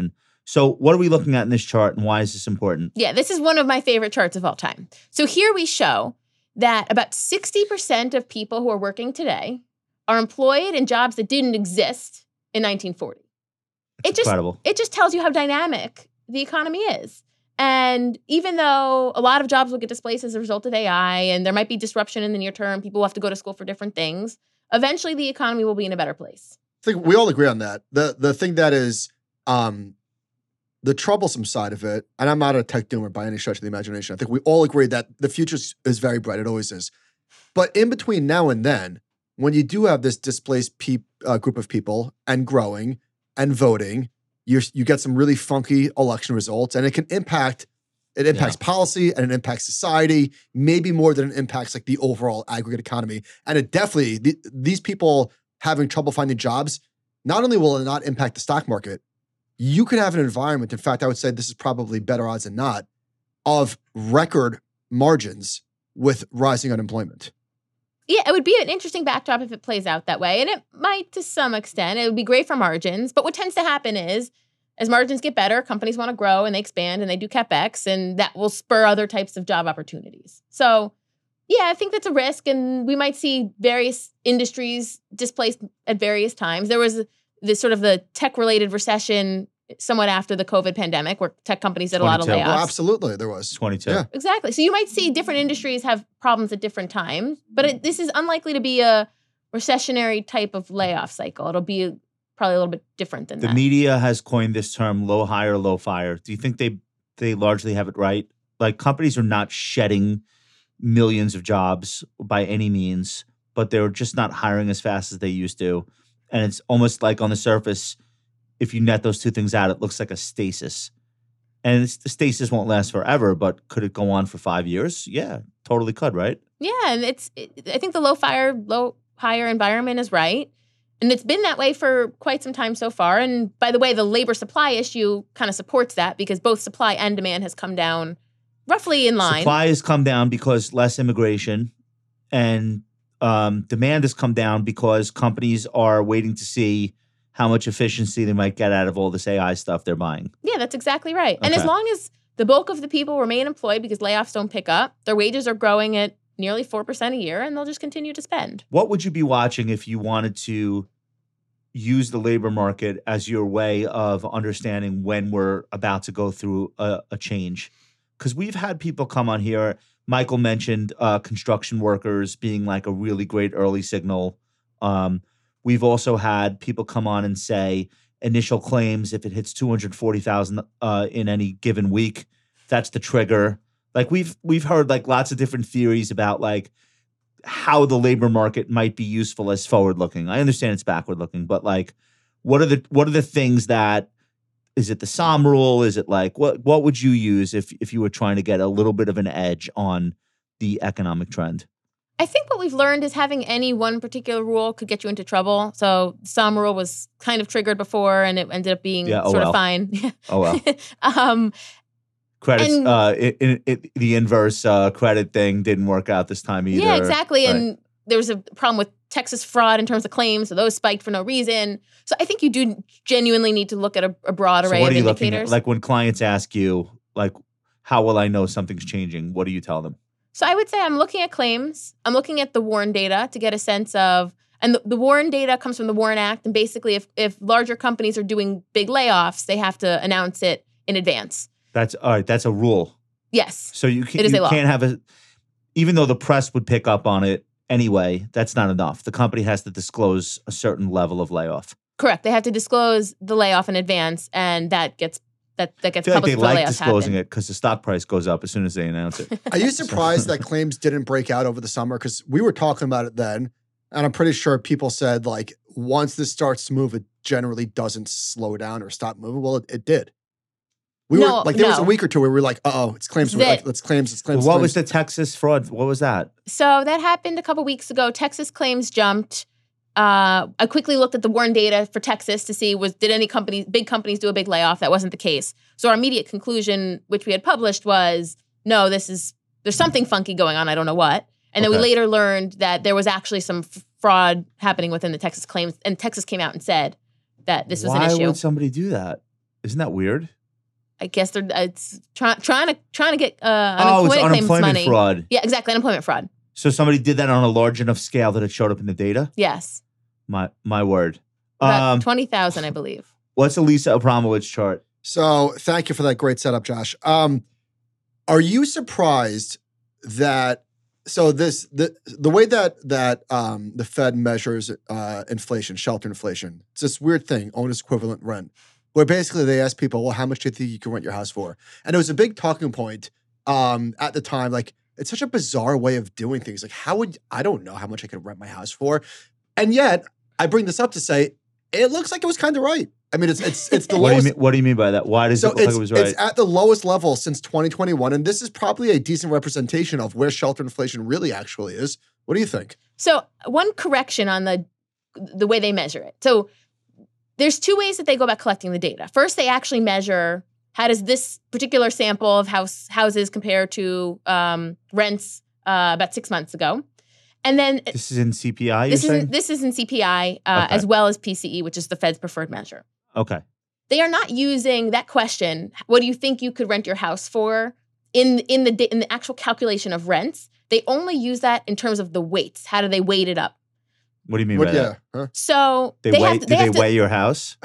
So what are we looking at in this chart and why is this important? Yeah, this is one of my favorite charts of all time. So here we show that about sixty percent of people who are working today are employed in jobs that didn't exist in nineteen forty. That's it just incredible. It just tells you how dynamic the economy is. And even though a lot of jobs will get displaced as a result of A I and there might be disruption in the near term, people will have to go to school for different things, eventually the economy will be in a better place. I think we all agree on that. The the thing that is um, the troublesome side of it, and I'm not a tech doomer by any stretch of the imagination. I think we all agree that the future is very bright. It always is. But in between now and then, when you do have this displaced peop, uh, group of people and growing and voting, you you get some really funky election results, and it can impact. It impacts Yeah. policy and it impacts society, maybe more than it impacts like the overall aggregate economy. And it definitely the, these people having trouble finding jobs. Not only will it not impact the stock market, you could have an environment. In fact, I would say this is probably better odds than not of record margins with rising unemployment. Yeah, it would be an interesting backdrop if it plays out that way. And it might to some extent. It would be great for margins. But what tends to happen is as margins get better, companies want to grow and they expand and they do CapEx, and that will spur other types of job opportunities. So yeah, I think that's a risk. And we might see various industries displaced at various times. There was this sort of the tech-related recession somewhat after the COVID pandemic where tech companies did a lot of twenty-two. layoffs. Well, absolutely, there was. twenty-two. Yeah. Exactly. So you might see different industries have problems at different times, but it, this is unlikely to be a recessionary type of layoff cycle. It'll be probably a little bit different than The that. media has coined this term low hire, low fire. Do you think they they largely have it right? Like companies are not shedding millions of jobs by any means, but they're just not hiring as fast as they used to. And it's almost like on the surface, if you net those two things out, it looks like a stasis. And it's, the stasis won't last forever, but could it go on for five years? Yeah, totally could, right? Yeah, and it's it, I think the low fire, low hire environment is right. And it's been that way for quite some time so far. And by the way, the labor supply issue kind of supports that because both supply and demand has come down roughly in line. Supply has come down because less immigration, and um, demand has come down because companies are waiting to see how much efficiency they might get out of all this A I stuff they're buying. Yeah, that's exactly right. And as Okay. long as the bulk of the people remain employed because layoffs don't pick up, their wages are growing at nearly four percent a year, and they'll just continue to spend. What would you be watching if you wanted to use the labor market as your way of understanding when we're about to go through a, a change? Because we've had people come on here. Michael mentioned uh, construction workers being like a really great early signal. Um, we've also had people come on and say initial claims, if it hits two hundred forty thousand uh, in any given week, that's the trigger. Like we've we've heard like lots of different theories about like how the labor market might be useful as forward looking. I understand it's backward looking, but like what are the what are the things that is it the S O M rule? Is it like what what would you use if if you were trying to get a little bit of an edge on the economic trend? I think what we've learned is having any one particular rule could get you into trouble. So S O M rule was kind of triggered before, and it ended up being Yeah, oh sort well. of fine. Oh well. um, Credits, And- uh, it, it, it, the inverse uh, credit thing didn't work out this time either. Yeah, exactly. Right. And there was a problem with Texas fraud in terms of claims, so those spiked for no reason. So I think you do genuinely need to look at a, a broad So array what of are you looking at? indicators. Like when clients ask you, like, how will I know something's changing? What do you tell them? So I would say I'm looking at claims. I'm looking at the Warren data to get a sense of, and the, the Warren data comes from the Warren Act. And basically, if if larger companies are doing big layoffs, they have to announce it in advance. That's all right. That's a rule. Yes. So you, can, It is you a law. can't have a, even though the press would pick up on it anyway, that's not enough. The company has to disclose a certain level of layoff. Correct. They have to disclose the layoff in advance, and that gets that that I gets feel like published they before like layoffs disclosing happen. it because the stock price goes up as soon as they announce it. Are you surprised that claims didn't break out over the summer? Because we were talking about it then, and I'm pretty sure people said like once this starts to move, it generally doesn't slow down or stop moving. Well, it, it did. We No, were like there was a no. week or two where we were like, uh oh, it's claims. We're That- like, let's claims, it's claims. what claims. was the Texas fraud? What was that? So that happened a couple weeks ago. Texas claims jumped. Uh, I quickly looked at the Warren data for Texas to see was did any companies, big companies, do a big layoff? That wasn't the case. So our immediate conclusion, which we had published, was no. This is there's something funky going on. I don't know what. And then we Okay. later learned that there was actually some f- fraud happening within the Texas claims, and Texas came out and said that this was Why an issue. would somebody do that? Isn't that weird? I guess they're it's trying trying to trying to get uh, Oh, unemployment it's claims unemployment money. fraud. Yeah, exactly, unemployment fraud. So somebody did that on a large enough scale that it showed up in the data? Yes, My my word. about Um, twenty thousand, I believe. what's Elisa Abramowitz chart? So thank you for that great setup, Josh. Um, are you surprised that so this the the way that that um, the Fed measures uh, inflation, shelter inflation, it's this weird thing, owner's equivalent rent, where basically they ask people, well, how much do you think you can rent your house for? And it was a big talking point um, at the time. Like, it's such a bizarre way of doing things. Like, how would I don't know how much I could rent my house for, and yet I bring this up to say it looks like it was kind of right. I mean, it's it's it's the What do, you lowest. mean, what do you mean by that? Why does So it look like it's, it was right? it's at the lowest level since twenty twenty-one, and this is probably a decent representation of where shelter inflation really actually is. What do you think? So one correction on the the way they measure it. So there's two ways that they go about collecting the data. First, they actually measure how does this particular sample of house houses compare to um, rents uh, about six months ago. And then This is in C P I, you're this is saying? this is in C P I uh, Okay. as well as P C E, which is the Fed's preferred measure. Okay. They are not using that question. What do you think you could rent your house for? In in the da- in the actual calculation of rents, they only use that in terms of the weights. How do they weight it up? What do you mean What, by yeah. that? Huh? So They, they weigh, have to, did they they have to, weigh your house?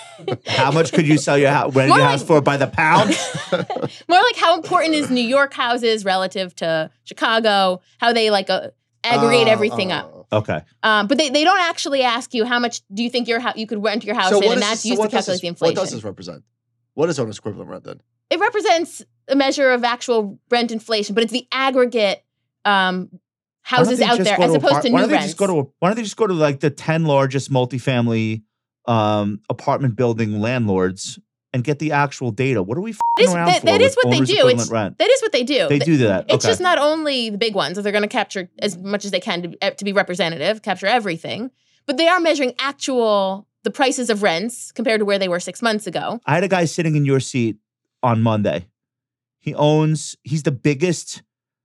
How much could you sell your house, rent More your like- house for by the pound? More like how important is New York houses relative to Chicago? How they like uh, aggregate Uh, everything uh, up. Okay. Um, but they, they don't actually ask you how much do you think your hou- you could rent your house So in, what and is that's this- so used what to does calculate this- the inflation. What does this represent? What is owner's equivalent rent then? It represents a measure of actual rent inflation, but it's the aggregate um, Why don't houses they out just there go as to opposed apart- to why new don't they rents. just go to a- Why don't they just go to like the ten largest multifamily um, apartment building landlords and get the actual data? What are we That f***ing is- around that- for that is with what they owner's do. equivalent It's- rent? That is what they do. They do that. It's Okay. just not only the big ones that they're going to capture as much as they can to, to be representative, capture everything, but they are measuring actual the prices of rents compared to where they were six months ago. I had a guy sitting in your seat on Monday. He owns, he's the biggest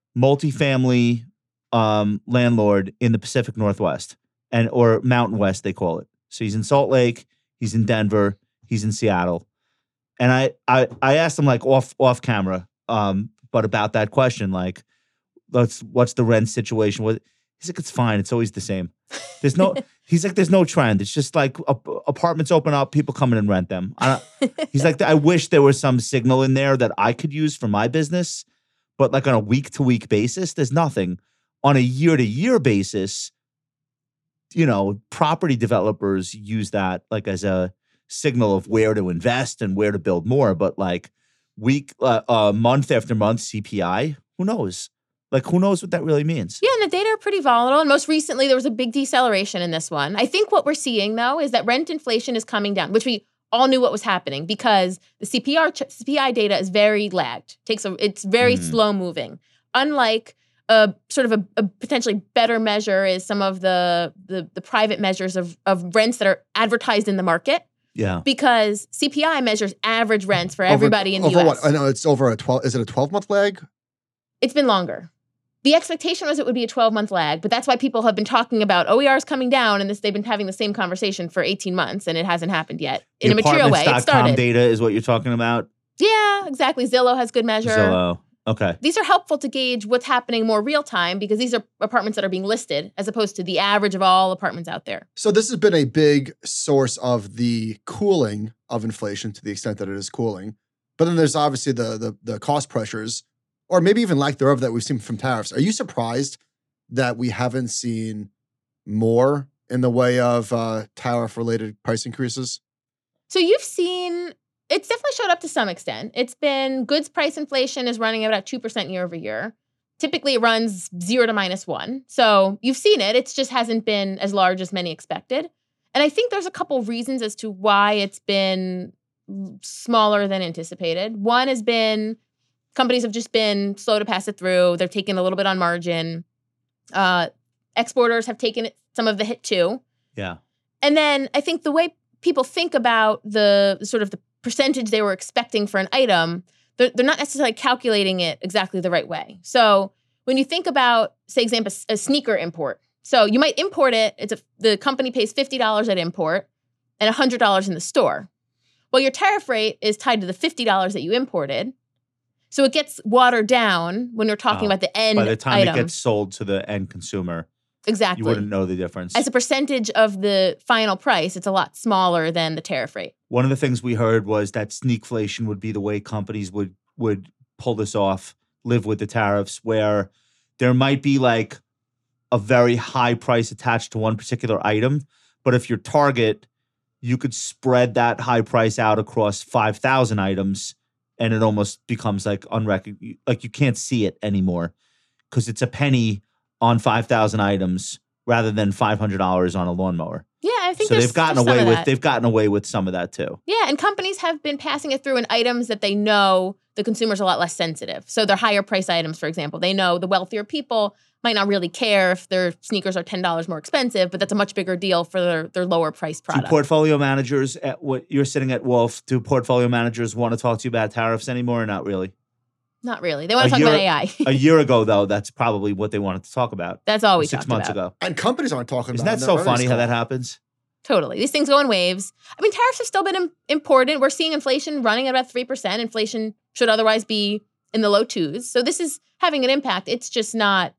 multifamily um, landlord in the Pacific Northwest and or Mountain West, they call it. So he's in Salt Lake, he's in Denver, he's in Seattle. And I I, I asked him like off off camera, um, but about that question, like, let's what's the rent situation? What he's like, it's fine, it's always the same. There's no he's like, there's no trend. It's just like ap- apartments open up, people come in and rent them. I don't, he's like, I wish there was some signal in there that I could use for my business, but like on a week to week basis, there's nothing. On a year to year basis, you know, property developers use that like as a signal of where to invest and where to build more. But like week, uh, uh, month after month C P I, who knows? Like, who knows what that really means? Yeah, and the data are pretty volatile. And most recently, there was a big deceleration in this one. I think what we're seeing, though, is that rent inflation is coming down, which we all knew what was happening because the C P R, C P I data is very lagged. Takes a, it's very Mm. slow moving. Unlike a sort of a, a potentially better measure is some of the the, the private measures of, of rents that are advertised in the market. Yeah. Because C P I measures average rents for Over- everybody in the over U S. What? I know it's over a twelve. Is it a twelve month lag? It's been longer. The expectation was it would be a twelve-month lag, but that's why people have been talking about O E R is coming down, and this they've been having the same conversation for eighteen months, and it hasn't happened yet. In a material way, it Apartments dot com started. data is what you're talking about? Yeah, exactly. Zillow has good measure. Zillow. Okay. These are helpful to gauge what's happening more real time because these are apartments that are being listed as opposed to the average of all apartments out there. So this has been a big source of the cooling of inflation to the extent that it is cooling. But then there's obviously the the, the cost pressures, or maybe even lack thereof, that we've seen from tariffs. Are you surprised that we haven't seen more in the way of uh, tariff-related price increases? So you've seen it's definitely showed up to some extent. It's been goods price inflation is running about two percent year over year. Typically it runs zero to minus one. So you've seen it. It just hasn't been as large as many expected. And I think there's a couple reasons as to why it's been smaller than anticipated. One has been companies have just been slow to pass it through. They're taking a little bit on margin. Uh, exporters have taken it, some of the hit too. Yeah. And then I think the way people think about the sort of the percentage they were expecting for an item, they're, they're not necessarily calculating it exactly the right way. So when you think about, say, example, a sneaker import. So you might import it. It's a, the company pays fifty dollars at import and one hundred dollars in the store. Well, your tariff rate is tied to the fifty dollars that you imported. So it gets watered down when you're talking Oh, about the end By the time item. it gets sold to the end consumer, exactly. you wouldn't know the difference. As a percentage of the final price, it's a lot smaller than the tariff rate. One of the things we heard was that sneakflation would be the way companies would would pull this off, live with the tariffs, where there might be like a very high price attached to one particular item, but if your target, you could spread that high price out across five thousand items, and it almost becomes like unrecognizable, like you can't see it anymore because it's a penny on five thousand items rather than five hundred dollars on a lawnmower. Yeah, I think So there's, they've gotten there's some away of with that. they've gotten away with some of that too. Yeah, and companies have been passing it through in items that they know the consumer's a lot less sensitive. So they're higher price items, for example. They know the wealthier people might not really care if their sneakers are ten dollars more expensive, but that's a much bigger deal for their, their lower price Do product. portfolio managers at what you're sitting at Wolf, do portfolio managers want to talk to you about tariffs anymore or not really? Not really. They want A to talk year- about A I. A year ago though, that's probably what they wanted to talk about. That's all we Six talked months about. ago. And companies aren't talking Isn't about that it. so in their funny earnings how that call. happens? Totally. These things go in waves. I mean, tariffs have still been im- important. We're seeing inflation running at about three percent. Inflation should otherwise be in the low twos. So this is having an impact. It's just not,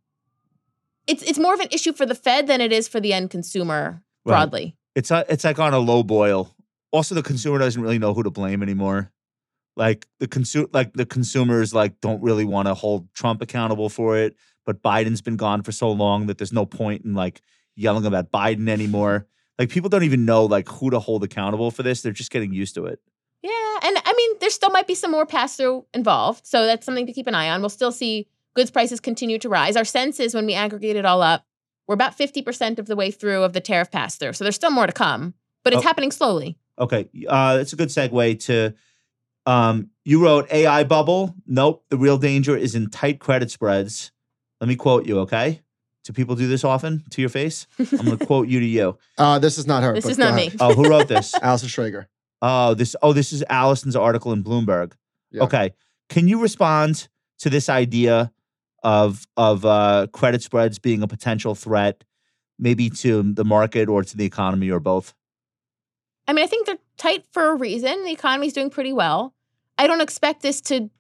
it's it's more of an issue for the Fed than it is for the end consumer Right. broadly. It's a, it's like on a low boil. Also, the consumer doesn't really know who to blame anymore. Like the consu- like the consumers like don't really want to hold Trump accountable for it, but Biden's been gone for so long that there's no point in like yelling about Biden anymore. Like people don't even know like who to hold accountable for this. They're just getting used to it. Yeah. And I mean, there still might be some more pass through involved. So that's something to keep an eye on. We'll still see goods prices continue to rise. Our sense is when we aggregate it all up, we're about fifty percent of the way through of the tariff pass through. So there's still more to come, but it's Oh. happening slowly. Okay, uh, that's a good segue to. Um, you wrote A I bubble. Nope, the real danger is in tight credit spreads. Let me quote you. Okay, do people do this often to your face? I'm going to quote you to you. Uh, this is not her. This but is go not ahead. me. Oh, who wrote this? Allison Schrager. Oh, this. Oh, this is Allison's article in Bloomberg. Yeah. Okay, can you respond to this idea of of uh, credit spreads being a potential threat, maybe to the market or to the economy or both? I mean, I think they're tight for a reason. The economy's doing pretty well. I don't expect this to.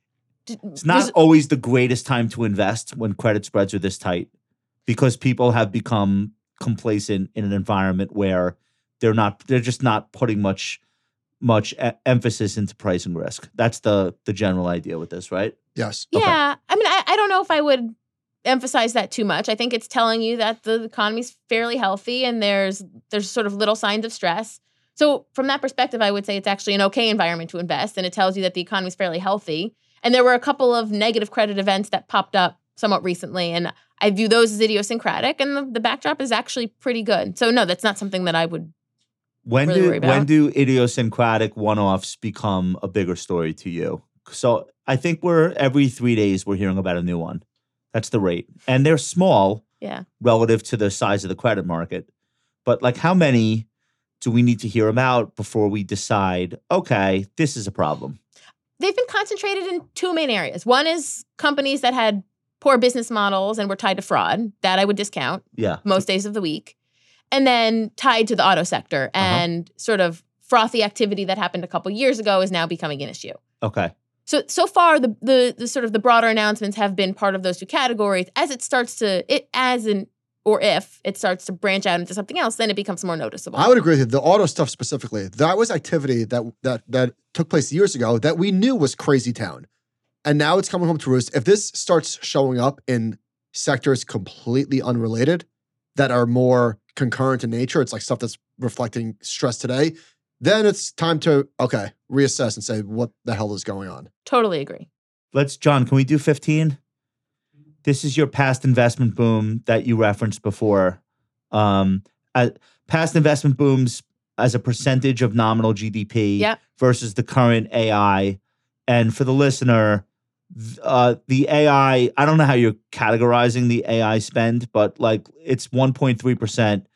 to It's not always the greatest time to invest when credit spreads are this tight because people have become complacent in an environment where they're not they're just not putting much much e- emphasis into pricing risk. That's the the general idea with this, right? Yes. Yeah. Okay. I mean, I, I don't know if I would emphasize that too much. I think it's telling you that the economy's fairly healthy and there's there's sort of little signs of stress. So from that perspective, I would say it's actually an okay environment to invest, and it tells you that the economy's fairly healthy. And there were a couple of negative credit events that popped up somewhat recently, and I view those as idiosyncratic, and the, the backdrop is actually pretty good. So no, that's not something that I would. When Really do worry about. when do idiosyncratic one-offs become a bigger story to you? So I think we're every three days we're hearing about a new one. That's the rate, and they're small Yeah. relative to the size of the credit market. But like, how many do we need to hear about before we decide? Okay, this is a problem. They've been concentrated in two main areas. One is companies that had poor business models and were tied to fraud. That I would discount Yeah, most days of the week. And then tied to the auto sector and sort of frothy activity that happened a couple years ago is now becoming an issue. okay. So so far the, the the sort of the broader announcements have been part of those two categories. As it starts to it as an or if it starts to branch out into something else, then it becomes more noticeable. I would agree with you. The auto stuff specifically, that was activity that that that took place years ago that we knew was crazy town. And now it's coming home to roost. If this starts showing up in sectors completely unrelated that are more concurrent in nature, it's like stuff that's reflecting stress today, then it's time to, okay, reassess and say, what the hell is going on? Totally agree. Let's, John, can we do fifteen? This is your past investment boom that you referenced before. Um, uh, past investment booms as a percentage of nominal G D P Yep. versus the current A I. And for the listener, th- uh, the A I, I don't know how you're categorizing the A I spend, but like it's one point three percent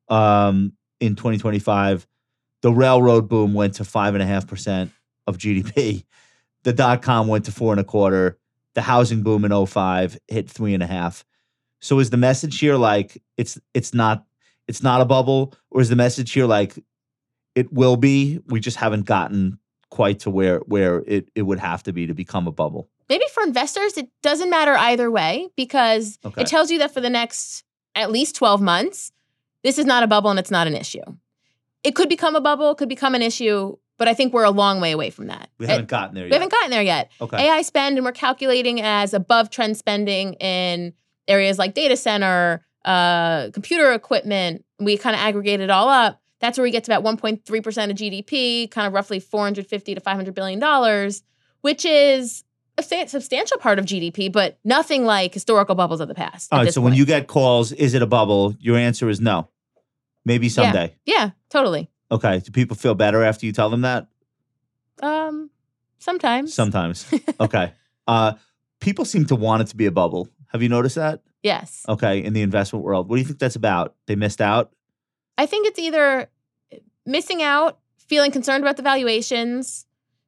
um, in twenty twenty-five. The railroad boom went to five and a half percent of G D P. The dot-com went to four and a quarter. The housing boom in oh five hit three and a half. So is the message here like it's it's not it's not a bubble, or is the message here like it will be. We just haven't gotten quite to where where it, it would have to be to become a bubble. Maybe for investors, it doesn't matter either way because Okay. it tells you that for the next at least twelve months, this is not a bubble and it's not an issue. It could become a bubble, it could become an issue, but I think we're a long way away from that. We It- haven't gotten there we yet. haven't gotten there yet. Okay. A I spend, and we're calculating as above trend spending in areas like data center, uh, computer equipment. We kind of aggregate it all up. That's where we get to about one point three percent of G D P, kind of roughly four hundred fifty to five hundred billion dollars, which is a sta- substantial part of G D P, but nothing like historical bubbles of the past. All at right. this So when point. you get calls, is it a bubble? Your answer is no. Maybe someday. Yeah, totally. Okay. Do people feel better after you tell them that? Um, sometimes. Sometimes. Okay. Uh, people seem to want it to be a bubble. Have you noticed that? Yes. Okay. In the investment world, what do you think that's about? They missed out. I think it's either missing out, feeling concerned about the valuations,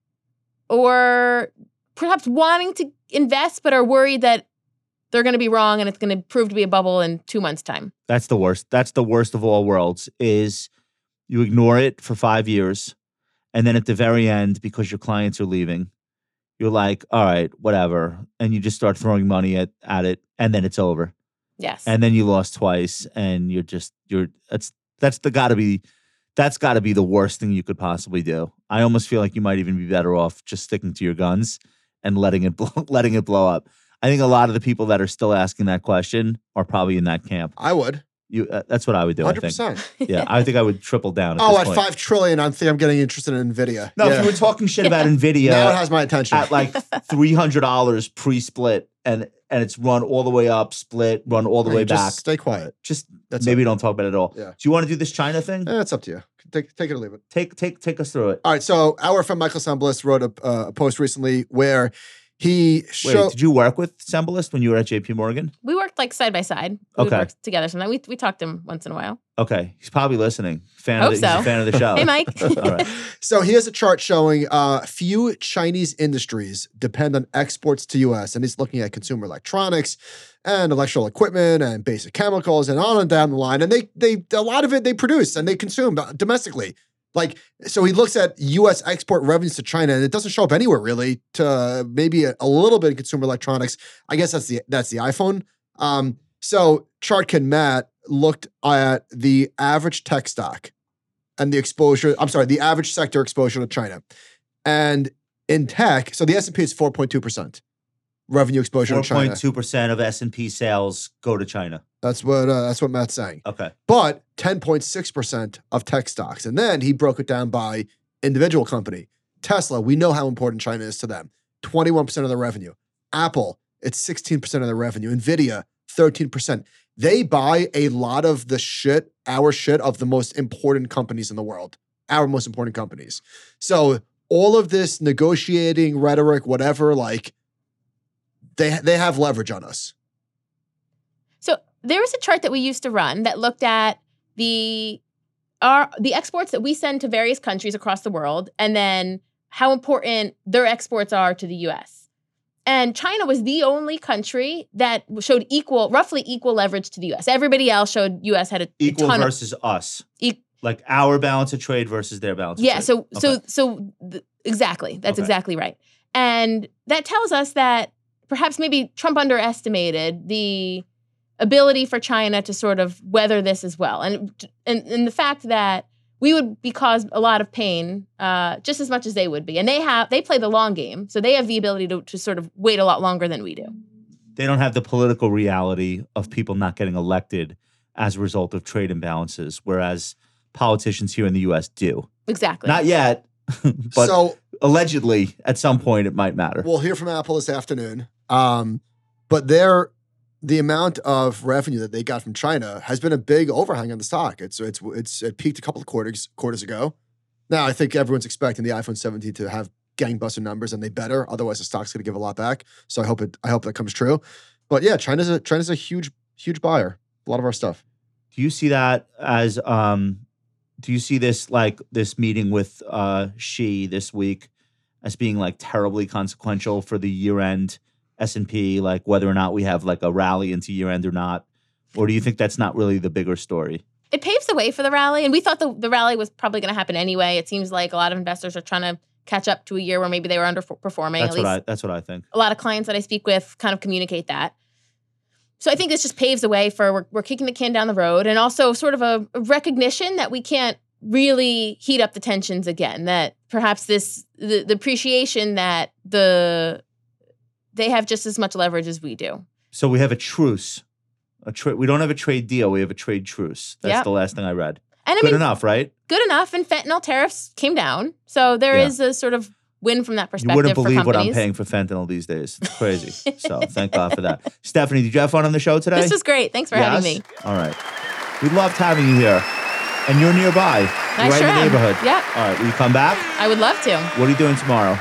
or perhaps wanting to invest but are worried that they're going to be wrong and it's going to prove to be a bubble in two months' time. That's the worst. That's the worst of all worlds. Is you ignore it for five years, and then at the very end, because your clients are leaving, you're like, all right, whatever, and you just start throwing money at at it, and then it's over. Yes. And then you lost twice, and you're just you're that's that's the got to be that's got to be the worst thing you could possibly do. I almost feel like you might even be better off just sticking to your guns and letting it blow, letting it blow up. I think a lot of the people that are still asking that question are probably in that camp. I would. You uh, that's what I would do. one hundred I think. percent. Yeah, I think I would triple down. At Oh, this at point. five trillion, I think I'm getting interested in NVIDIA. No, Yeah. if you were talking shit about Nvidia Now it has my attention. at like three hundred dollars pre-split, and and it's run all the way up, split, run all the Hey, way just back. Stay quiet. Just That's maybe it. don't talk about it at all. Yeah. Do you want to do this China thing? Eh, it's up to you. Take, take it or leave it. Take take take us through it. All right. So our friend Michael Sambliss wrote a, uh, a post recently where he Wait, showed. did you work with Sembalist when you were at J P Morgan? we worked like side by side. We Okay. would work together sometimes. We, we talked to him once in a while. Okay, he's probably listening. Fan Hope of the, he's so. a fan of the show. Hey, Mike. All right. So here's a chart showing uh, few Chinese industries depend on exports to U S, and he's looking at consumer electronics and electrical equipment and basic chemicals and on and down the line. And they they a lot of it they produce and they consume domestically. Like, so he looks at U S export revenues to China, and it doesn't show up anywhere really. To uh, maybe a, a little bit in consumer electronics. I guess that's the that's the iPhone. Um, so Chartkin Matt looked at the average tech stock and the exposure. I'm sorry, the average sector exposure to China, and in tech, so the S and P is four point two percent revenue exposure Four to China. point two percent of S and P sales go to China. That's what uh, that's what Matt's saying. Okay. But ten point six percent of tech stocks. And then he broke it down by individual company. Tesla, we know how important China is to them. twenty-one percent of their revenue. Apple, it's sixteen percent of their revenue. Nvidia, thirteen percent. They buy a lot of the shit, our shit, of the most important companies in the world. Our most important companies. So all of this negotiating rhetoric, whatever, like, they they have leverage on us. So there was a chart that we used to run that looked at the our the exports that we send to various countries across the world, and then how important their exports are to the U S. And China was the only country that showed equal, roughly equal leverage to the U S. Everybody else showed U S had a, a Equal ton versus us. E- like our balance of trade versus their balance of yeah. of trade. So so Okay. so th- exactly, that's Okay. exactly right. And that tells us that perhaps maybe Trump underestimated the ability for China to sort of weather this as well, and and, and the fact that we would be caused a lot of pain uh, just as much as they would be, and they have they play the long game, so they have the ability to to sort of wait a lot longer than we do. They don't have the political reality of people not getting elected as a result of trade imbalances, whereas politicians here in the U S do. Exactly. Not yet, but so allegedly at some point it might matter. we'll hear from Apple this afternoon. Um, but their the amount of revenue that they got from China has been a big overhang on the stock. It's it's it's it peaked a couple of quarters quarters ago. Now I think everyone's expecting the iPhone seventeen to have gangbuster numbers, and they better. Otherwise, the stock's going to give a lot back. So I hope it I hope that comes true. But yeah, China's a China's a huge huge buyer. A lot of our stuff. Do you see that as um do you see this like this meeting with uh Xi this week as being like terribly consequential for the year end S and P, like whether or not we have like a rally into year end or not? Or do you think that's not really the bigger story? it paves the way for the rally. And we thought the, the rally was probably going to happen anyway. It seems like a lot of investors are trying to catch up to a year where maybe they were underperforming. That's At what least I. That's what I think. a lot of clients that I speak with kind of communicate that. So I think this just paves the way for we're, we're kicking the can down the road, and also sort of a, a recognition that we can't really heat up the tensions again. That perhaps this the, the appreciation that the they have just as much leverage as we do. So we have a truce. A tra- we don't have a trade deal. We have a trade truce. That's Yep. the last thing I read. And I Good mean, enough, right? good enough. And fentanyl tariffs came down, so there Yeah. is a sort of win from that You perspective. wouldn't for believe what I'm companies. paying for fentanyl these days. It's crazy. So thank God for that. Stephanie, did you have fun on the show today? This was great. Thanks for having Yes? me. All right. We loved having you here. And you're nearby. I You're right sure in the am. neighborhood. Yeah. All right. Will you come back? I would love to. What are you doing tomorrow?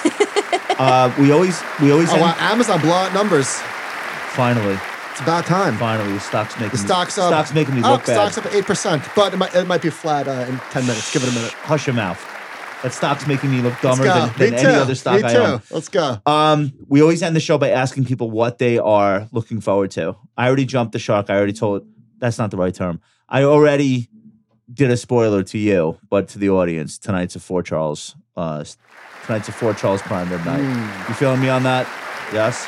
uh, we always, we always Oh, end- wow, Amazon blow out numbers. finally, It's about time. finally, the stock's making The stock's me, up. stock's making me Oh, look bad. stock's up at eight percent, but it might, it might be flat uh, in ten minutes. Give it a minute. Hush your mouth. That stock's making me look Let's dumber go. than, than Me any too. other stock Me I too. own. Let's go. Um, we always end the show by asking people what they are looking forward to. I already jumped the shark. I already told that's not the right term. I already did a spoiler to you, but to the audience, tonight's a Fort Charles. Uh, tonight's a Fort Charles Prime Midnight. Mm. You feeling me on that? Yes.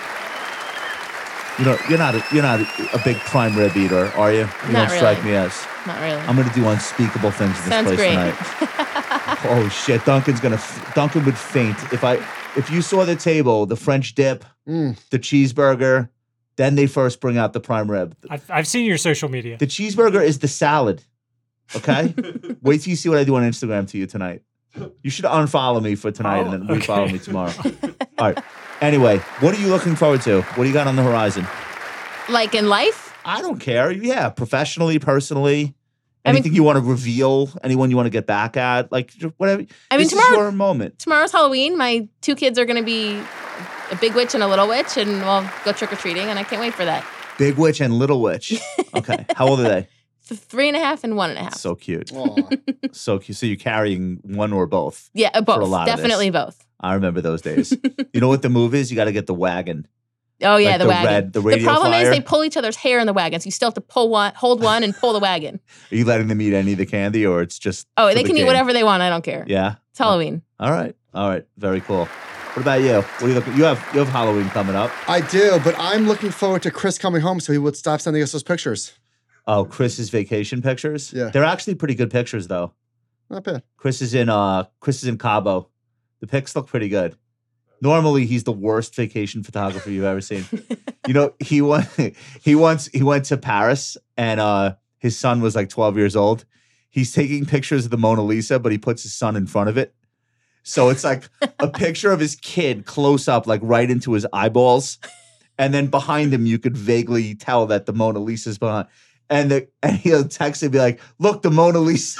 You know, you're not a, you're not a, a big prime rib eater, are you? You Not don't strike really. me as. Not really. I'm gonna do unspeakable things in this Sounds place great. tonight. Oh shit, Duncan's gonna. F- Duncan would faint if I if you saw the table, the French dip, Mm. the cheeseburger, then they first bring out the prime rib. I've, I've seen your social media. The cheeseburger is the salad. Okay, wait till you see what I do on Instagram to you tonight. You should unfollow me for tonight Oh, and then okay. refollow me tomorrow. All right. Anyway, what are you looking forward to? What do you got on the horizon? Like in life, I don't care. Yeah, professionally, personally. I mean- Anything you want to reveal? Anyone you want to get back at? Like just whatever. I mean, this tomorrow- is your moment. tomorrow's Halloween. My two kids are going to be a big witch and a little witch, and we'll go trick or treating, and I can't wait for that. Big witch and little witch. Okay. How old are they? Th- Three and a half and one and a half. So cute. Aw. So cute. So you're carrying one or both. yeah, uh, both. a lot of this. Definitely both. I remember those days. You know what the move is? You got to get the wagon. Oh yeah, Like the, the wagon. red- the the radio problem flyer? is they pull each other's hair in the wagon, so you still have to pull one, hold one, and pull the wagon. Are you letting them eat any of the candy or it's just Oh, for they the can eat game? whatever they want. I don't care. Yeah. It's Halloween. All right. All right. Very cool. What about you? What are you looking? You have you have Halloween coming up. I do, but I'm looking forward to Chris coming home so he would stop sending us those pictures. Oh, Chris's vacation pictures. Yeah. They're actually pretty good pictures though. Not bad. Chris is in uh Chris is in Cabo. The pics look pretty good. Normally he's the worst vacation photographer you've ever seen. You know, he went he once he went to Paris and uh his son was like twelve years old. He's taking pictures of the Mona Lisa, but he puts his son in front of it. So it's like a picture of his kid close up, like right into his eyeballs. And then behind him, you could vaguely tell that the Mona Lisa's behind. And the and he'll text and be like, look, the Mona Lisa.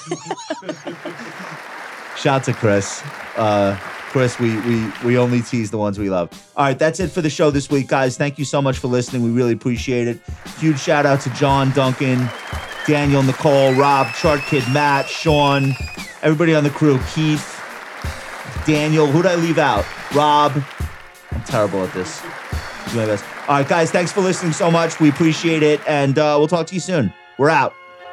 Shout to Chris. Uh, Chris, we we we only tease the ones we love. All right, that's it for the show this week, guys. Thank you so much for listening. We really appreciate it. Huge shout out to John, Duncan, Daniel, Nicole, Rob, Chart Kid, Matt, Sean, everybody on the crew, Keith, Daniel. Who'd I leave out? Rob. I'm terrible at this. Do my best. All right, guys, thanks for listening so much. We appreciate it, and uh, we'll talk to you soon. We're out.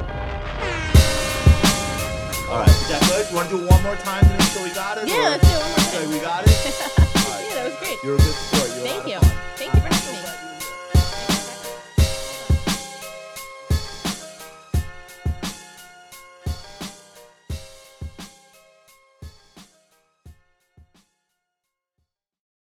All right, is that good? You want to do it one more time until we got it? Yeah, or- let's do it one more Okay, time. we got it? All right. Yeah, that was great. You're a good